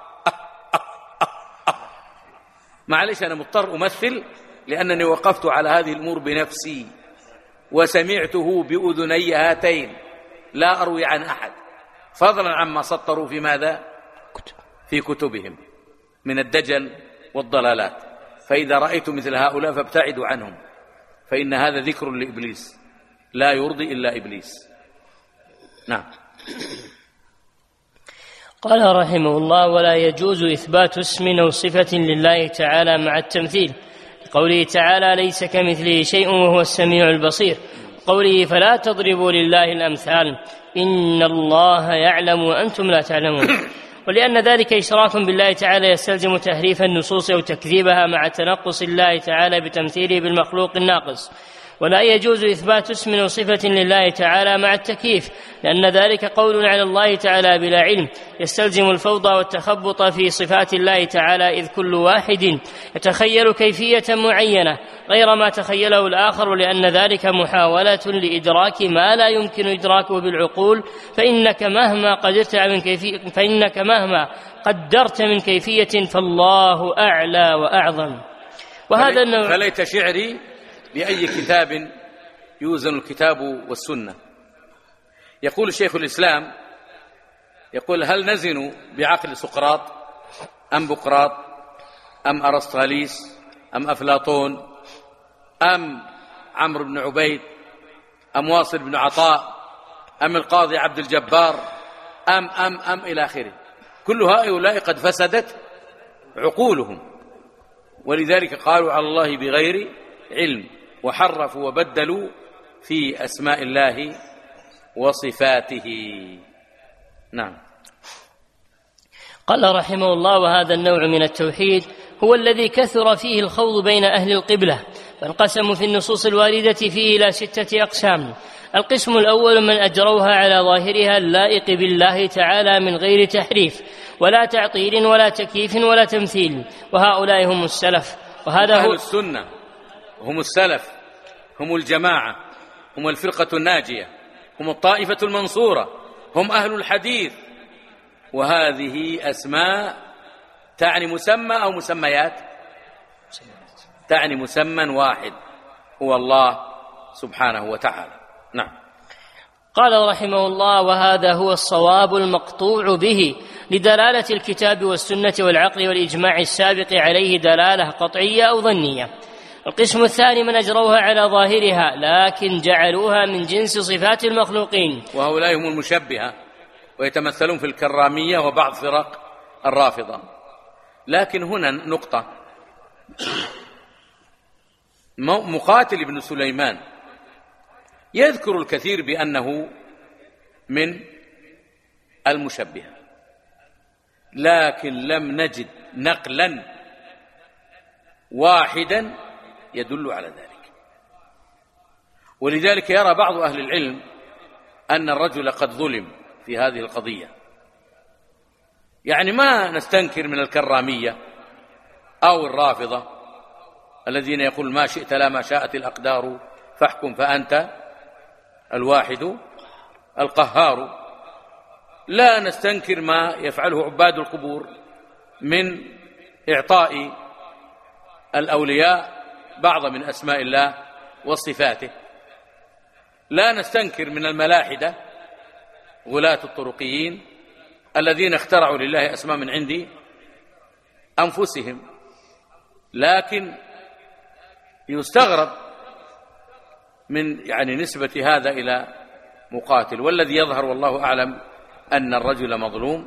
معلش أنا مضطر أمثل لأنني وقفت على هذه الأمور بنفسي وسمعته بأذني هاتين، لا أروي عن أحد، فضلا عما سطروا في ماذا؟ في كتبهم من الدجل والضلالات. فإذا رأيتم مثل هؤلاء فابتعدوا عنهم، فإن هذا ذكر لإبليس لا يرضي إلا إبليس. نعم. قال رحمه الله: ولا يجوز إثبات اسم أو صفة لله تعالى مع التمثيل، قوله تعالى: ليس كمثله شيء وهو السميع البصير، قوله: فلا تضربوا لله الأمثال إن الله يعلم وأنتم لا تعلمون. ولأن ذلك إشراك بالله تعالى يستلزم تحريف النصوص أو تكذيبها مع تنقص الله تعالى بتمثيله بالمخلوق الناقص. ولا يجوز إثبات اسم أو صفة لله تعالى مع التكييف، لأن ذلك قول على الله تعالى بلا علم يستلزم الفوضى والتخبط في صفات الله تعالى، إذ كل واحد يتخيل كيفية معينة غير ما تخيله الآخر، ولأن ذلك محاولة لإدراك ما لا يمكن إدراكه بالعقول، فإنك مهما قدرت من كيفية فالله أعلى وأعظم. وهذا النوع. فليت شعري بأي كتاب يوزن الكتاب والسنة. يقول شيخ الإسلام، يقول: هل نزن بعقل سقراط أم بقراط أم أرسطاليس أم أفلاطون أم عمرو بن عبيد أم واصل بن عطاء أم القاضي عبد الجبار أم إلى آخره؟ كل هؤلاء قد فسدت عقولهم، ولذلك قالوا على الله بغير علم، وحرفوا وبدلوا في أسماء الله وصفاته. نعم. قال رحمه الله: وهذا النوع من التوحيد هو الذي كثر فيه الخوض بين أهل القبلة، فانقسموا في النصوص الواردة فيه إلى 6 أقسام. القسم الأول من أجروها على ظاهرها اللائق بالله تعالى من غير تحريف ولا تعطيل ولا تكييف ولا تمثيل، وهؤلاء هم السلف. وهذا أهل السنة، هم السلف، هم الجماعة، هم الفرقة الناجية، هم الطائفة المنصورة، هم أهل الحديث. وهذه أسماء تعني مسمى أو مسميات؟ تعني مسمى واحد هو الله سبحانه وتعالى. نعم. قال رحمه الله: وهذا هو الصواب المقطوع به لدلالة الكتاب والسنة والعقل والإجماع السابق عليه دلالة قطعية أو ظنية. القسم الثاني من أجروها على ظاهرها لكن جعلوها من جنس صفات المخلوقين، وهؤلاء هم المشبهة، ويتمثلون في الكرامية وبعض فرق الرافضة. لكن هنا نقطة: مقاتل بن سليمان يذكر الكثير بأنه من المشبهة، لكن لم نجد نقلا واحدا يدل على ذلك. ولذلك يرى بعض أهل العلم أن الرجل قد ظلم في هذه القضية. يعني ما نستنكر من الكرامية أو الرافضة الذين يقول: ما شئت لا ما شاءت الأقدار فاحكم فأنت الواحد القهار. لا نستنكر ما يفعله عباد القبور من إعطاء الأولياء بعض من أسماء الله وصفاته. لا نستنكر من الملاحدة غلاة الطرقيين الذين اخترعوا لله أسماء من عند أنفسهم. لكن يستغرب من نسبة هذا إلى مقاتل، والذي يظهر والله أعلم أن الرجل مظلوم.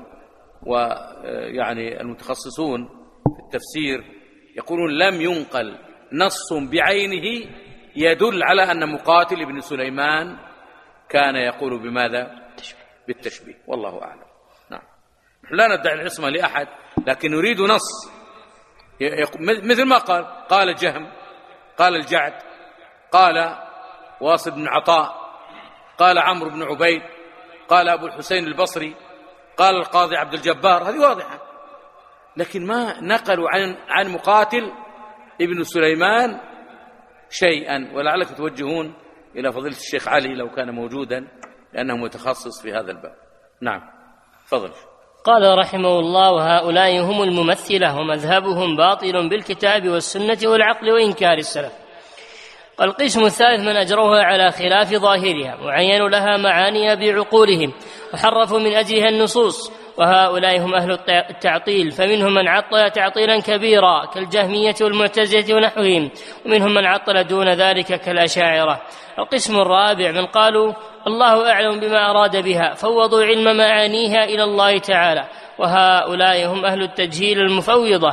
المتخصصون في التفسير يقولون: لم ينقل نص بعينه يدل على أن مقاتل بن سليمان كان يقول بماذا؟ بالتشبيه، والله أعلم. نعم. نحن لا ندعي العصمة لأحد، لكن نريد نص مثل ما قال جهم، قال الجعد، قال واصل بن عطاء، قال عمرو بن عبيد، قال أبو الحسين البصري، قال القاضي عبد الجبار. هذه واضحة. لكن ما نقلوا عن مقاتل ابن سليمان شيئا. ولعلكم توجهون إلى فضيلة الشيخ علي لو كان موجودا، لأنه متخصص في هذا الباب. نعم، فضل. قال رحمه الله: وهؤلاء هم الممثلة ومذهبهم باطل بالكتاب والسنة والعقل وإنكار السلف. القسم الثالث من أجروها على خلاف ظاهرها وعينوا لها معانيها بعقولهم وحرفوا من أجلها النصوص وهؤلاء هم أهل التعطيل، فمنهم من عطل تعطيلا كبيرا كالجهمية والمعتزلة ونحوهم، ومنهم من عطل دون ذلك كالأشاعرة. القسم الرابع من قالوا الله أعلم بما أراد بها، فوضوا علم معانيها إلى الله تعالى، وهؤلاء هم أهل التجهيل المفوضة.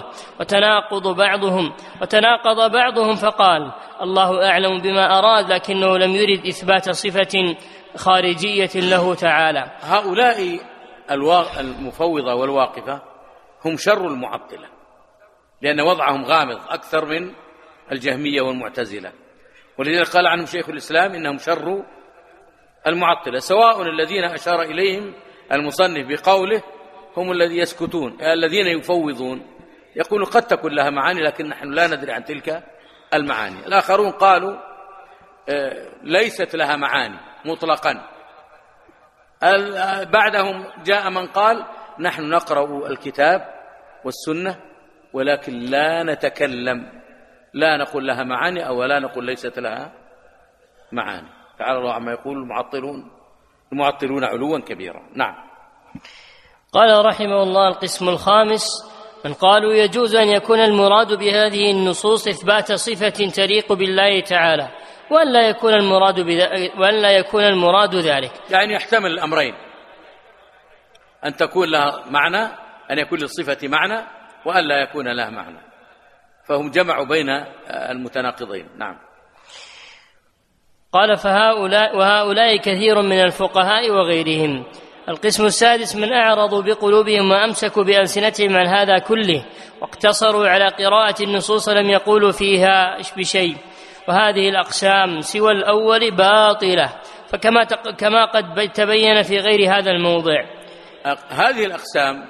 وتناقض بعضهم فقال الله أعلم بما أراد لكنه لم يرد إثبات صفة خارجية له تعالى. هؤلاء المفوضة والواقفة هم شر المعطلة، لأن وضعهم غامض أكثر من الجهمية والمعتزلة، ولذلك قال عنهم شيخ الإسلام إنهم شر المعطلة، سواء الذين أشار إليهم المصنف بقوله هم الذين يسكتون، الذين يفوضون يقول قد تكون لها معاني لكن نحن لا ندري عن تلك المعاني. الآخرون قالوا ليست لها معاني مطلقا. بعدهم جاء من قال نحن نقرأ الكتاب والسنة ولكن لا نتكلم، لا نقول لها معاني أو لا نقول ليست لها معاني. تعالى الله عما يقول المعطلون علوا كبيرا. نعم. قال رحمه الله القسم الخامس من قالوا يجوز أن يكون المراد بهذه النصوص إثبات صفة تليق بالله تعالى وأن لا يكون المراد ذلك، يعني يحتمل الأمرين، أن تكون لها معنى، أن يكون للصفة معنى، وأن لا يكون لها معنى، فهم جمعوا بين المتناقضين. نعم. قال وهؤلاء كثير من الفقهاء وغيرهم. القسم السادس من أعرضوا بقلوبهم وأمسكوا بألسنتهم عن هذا كله واقتصروا على قراءة النصوص لم يقولوا فيها بشيء، وهذه الأقسام سوى الأول باطلة، كما قد تبين في غير هذا الموضع. هذه الأقسام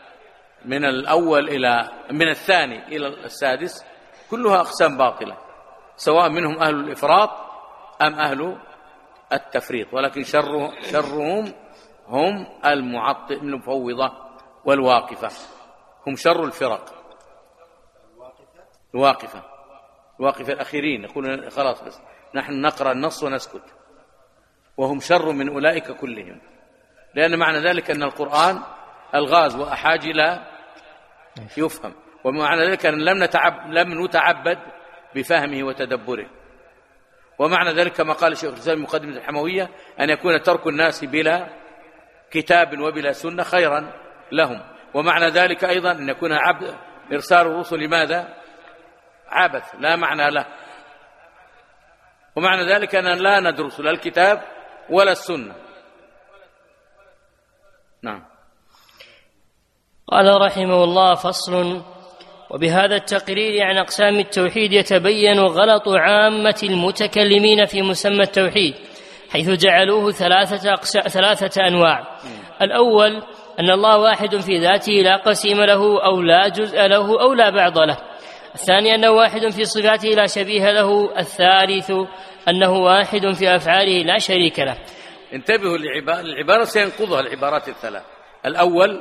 من الثاني إلى السادس كلها أقسام باطلة، سواء منهم أهل الإفراط أم أهل التفريط، ولكن شرهم هم المفوضة والواقفة، هم شر الفرق. الواقفة الأخيرين يقولون خلاص بس نحن نقرأ النص ونسكت، وهم شر من أولئك كلهم، لأن معنى ذلك أن القرآن الغاز وأحاجي لا يفهم، ومعنى ذلك أن لم نتعبد بفهمه وتدبره، ومعنى ذلك كما قال شيخ الإسلام مقدمة الحموية أن يكون ترك الناس بلا كتاب وبلا سنة خيرا لهم، ومعنى ذلك أيضا أن يكون إرسال الرسل لماذا؟ عبث لا معنى له، ومعنى ذلك أن لا ندرس لا الكتاب ولا السنة. نعم. قال رحمه الله فصل: وبهذا التقرير عن أقسام التوحيد يتبين غلط عامة المتكلمين في مسمى التوحيد، حيث جعلوه ثلاثة أنواع. الأول أن الله واحد في ذاته لا قسيم له أو لا جزء له أو لا بعض له. الثاني أنه واحد في صفاته لا شبيه له. الثالث أنه واحد في أفعاله لا شريك له. انتبهوا العبارة سينقضها العبارات الثلاث. الأول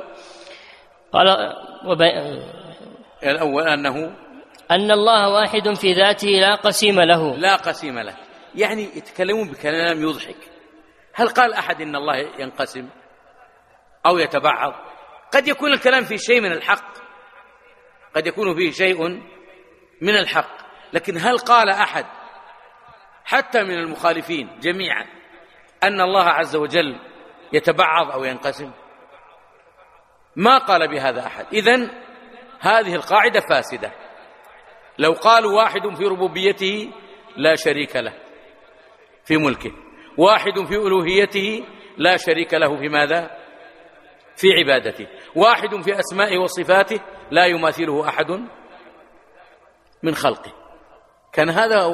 أن الله واحد في ذاته لا قسيم له. لا قسيم له يعني يتكلمون بكلام يضحك. هل قال أحد إن الله ينقسم أو يتبعض؟ قد يكون الكلام فيه شيء من الحق، قد يكون فيه شيء من الحق، لكن هل قال أحد حتى من المخالفين جميعا أن الله عز وجل يتبعض أو ينقسم؟ ما قال بهذا أحد. إذن هذه القاعدة فاسدة. لو قالوا واحد في ربوبيته لا شريك له في ملكه، واحد في ألوهيته لا شريك له في ماذا؟ في عبادته، واحد في أسمائه وصفاته لا يماثله أحد من خلقه، كان هذا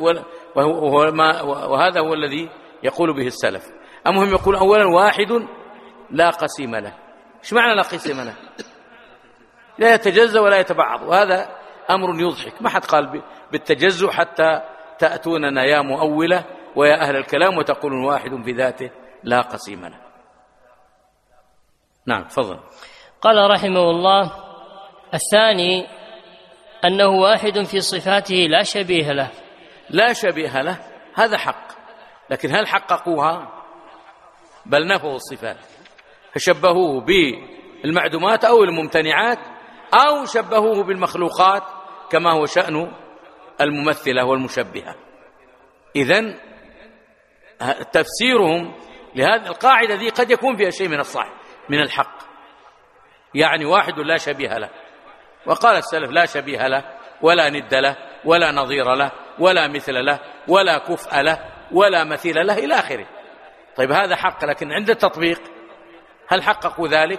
وهذا هو الذي يقول به السلف. أما هم يقول أولا واحد لا قسيم له. إيش معنى لا قسيم له؟ لا يتجزأ ولا يتبعض، وهذا أمر يضحك. ما حد قال بالتجزؤ حتى تأتوننا يا مؤولة ويا أهل الكلام وتقولون واحد في ذاته لا قسيم له. نعم تفضل. قال رحمه الله: الثاني أنه واحد في صفاته لا شبيه له. لا شبيه له هذا حق، لكن هل حققوها؟ بل نفوا الصفات، فشبهوه المعدومات أو الممتنعات، أو شبهوه بالمخلوقات كما هو شأن الممثلة والمشبهة. إذن تفسيرهم لهذه القاعدة ذي قد يكون فيها شيء من الصح من الحق، يعني واحد لا شبيه له، وقال السلف لا شبيه له ولا ند له ولا نظير له ولا مثل له ولا كفء له ولا مثيل له إلى آخره. طيب هذا حق، لكن عند التطبيق هل حققوا ذلك؟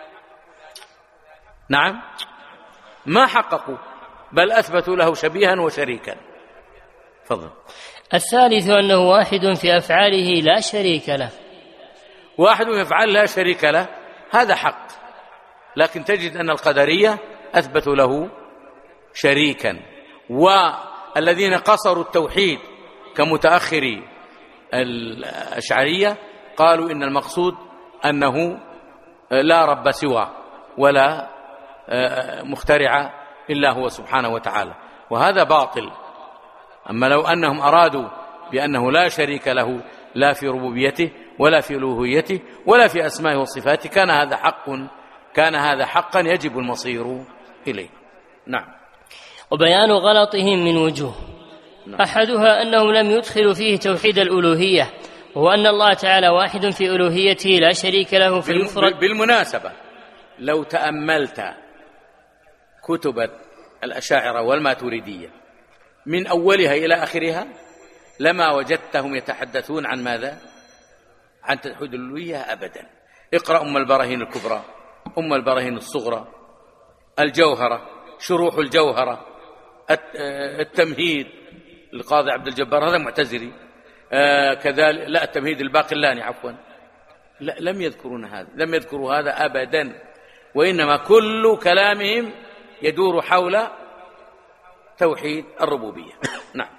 نعم، ما حققوا، بل أثبتوا له شبيها وشريكا. تفضل. الثالث أنه واحد في أفعاله لا شريك له. واحد في أفعاله لا شريك له، هذا حق، لكن تجد أن القدرية أثبتوا له شريكا، والذين قصروا التوحيد كمتأخري الأشعرية قالوا إن المقصود أنه لا رب سوى ولا مخترع إلا هو سبحانه وتعالى، وهذا باطل. أما لو أنهم أرادوا بأنه لا شريك له لا في ربوبيته ولا في ألوهيته ولا في أسمائه وصفاته كان هذا حقا يجب المصير إليه. نعم. وبيان غلطهم من وجوه. نعم. أحدها أنهم لم يدخلوا فيه توحيد الألوهية، وهو أن الله تعالى واحد في ألوهيته لا شريك له في المفرد. بالمناسبة لو تأملت كتب الأشاعرة والماتريدية من أولها إلى آخرها لما وجدتهم يتحدثون عن ماذا؟ عن توحيد الألوهية أبدا. اقرأ أم البراهين الكبرى، أم البراهين الصغرى، الجوهرة، شروح الجوهرة، التمهيد القاضي عبد الجبار، هذا معتزلي، كذلك لا التمهيد الباقلاني عفوا، لا لم يذكروا هذا أبدا، وإنما كل كلامهم يدور حول توحيد الربوبية. نعم.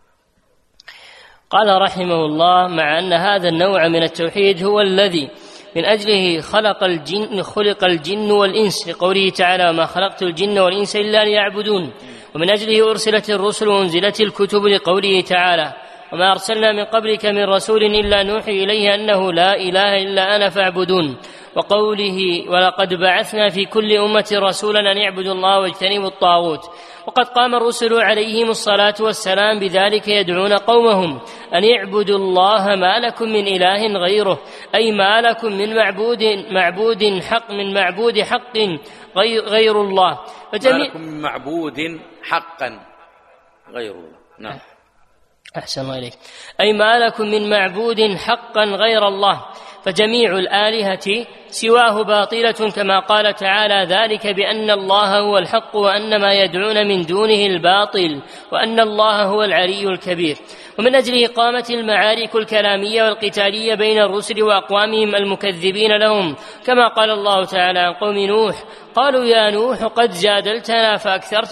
قال رحمه الله: مع أن هذا النوع من التوحيد هو الذي من أجله خلق الجن والإنس، لقوله تعالى: وما خلقت الجن والإنس إلا ليعبدون، ومن أجله أرسلت الرسل وأنزلت الكتب، لقوله تعالى: وما أرسلنا من قبلك من رسول إلا نوحي إليه أنه لا إله إلا أنا فاعبدون، وقوله: ولقد بعثنا في كل أمة رسولا أن يعبدوا الله واجتنبوا الطاغوت. وقد قام الرسل عليهم الصلاة والسلام بذلك يدعون قومهم أن يعبدوا الله ما لكم من إله غيره، أي ما لكم من معبود حق غير الله، ما لكم من معبود حقا غير الله. نعم. أحسن الله إليك. أي ما لكم من معبود حقا غير الله، فجميع الآلهة سواه باطلة، كما قال تعالى: ذلك بأن الله هو الحق وأن ما يدعون من دونه الباطل وأن الله هو العلي الكبير. ومن أجله قامت المعارك الكلامية والقتالية بين الرسل وأقوامهم المكذبين لهم، كما قال الله تعالى عن قوم نوح: قالوا يا نوح قد جادلتنا فأكثرت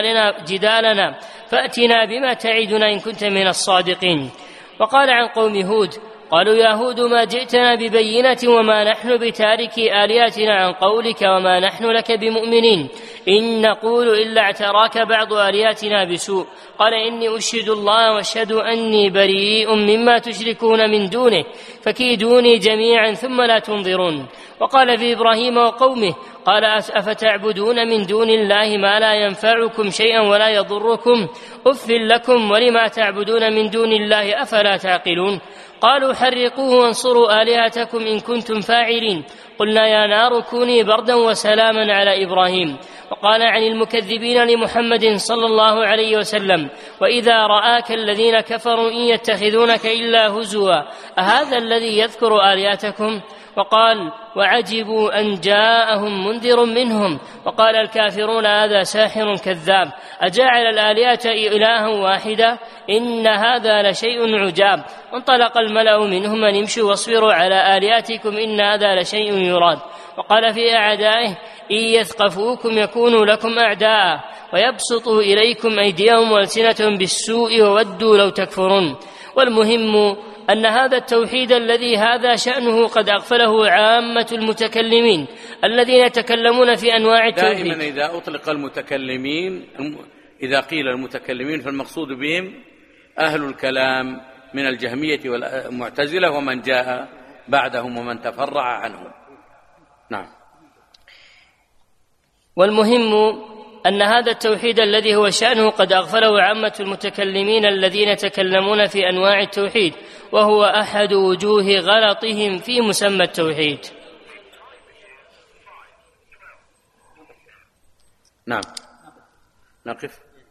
جدالنا فأتنا بما تعدنا إن كنت من الصادقين. وقال عن قوم هود: قالوا يا هود ما جئتنا ببينة وما نحن بتاركي آلهتنا عن قولك وما نحن لك بمؤمنين، إن نقول إلا اعتراك بعض آلهتنا بسوء. قال: إني أشهد الله واشهد أني بريء مما تشركون من دونه، فكيدوني جميعا ثم لا تنظرون. وقال في إبراهيم وقومه: قال: أفتعبدون من دون الله ما لا ينفعكم شيئا ولا يضركم، أف لكم ولما تعبدون من دون الله أفلا تعقلون. قالوا: حرقوه وانصروا آلهتكم إن كنتم فاعلين. قلنا يا نار كوني بردا وسلاما على إبراهيم. وقال عن المكذبين لمحمد صلى الله عليه وسلم: وإذا رآك الذين كفروا إن يتخذونك إلا هزوا أهذا الذي يذكر آلهتكم؟ وقال: وعجبوا أن جاءهم منذر منهم. وقال الكافرون: هذا ساحر كذاب، أجعل الآلهة إلها واحدا إن هذا لشيء عجاب. وانطلق الملأ منهم أن امشوا واصبروا على آلهتكم إن هذا لشيء يراد. وقال في أعدائه: إن يثقفوكم يكونوا لكم أعداء ويبسطوا إليكم أيديهم وألسنتهم بالسوء وودوا لو تكفرون. والمهم أن هذا التوحيد الذي هذا شأنه قد أغفله عامة المتكلمين الذين يتكلمون في أنواع التوحيد. دائما إذا أطلق المتكلمين، إذا قيل المتكلمين فالمقصود بهم أهل الكلام من الجهمية والمعتزلة ومن جاء بعدهم ومن تفرع عنهم. نعم. والمهم أن هذا التوحيد الذي هو شأنه قد أغفله عامة المتكلمين الذين يتكلمون في أنواع التوحيد، وهو أحد وجوه غلطهم في مسمى التوحيد. نعم، نقف.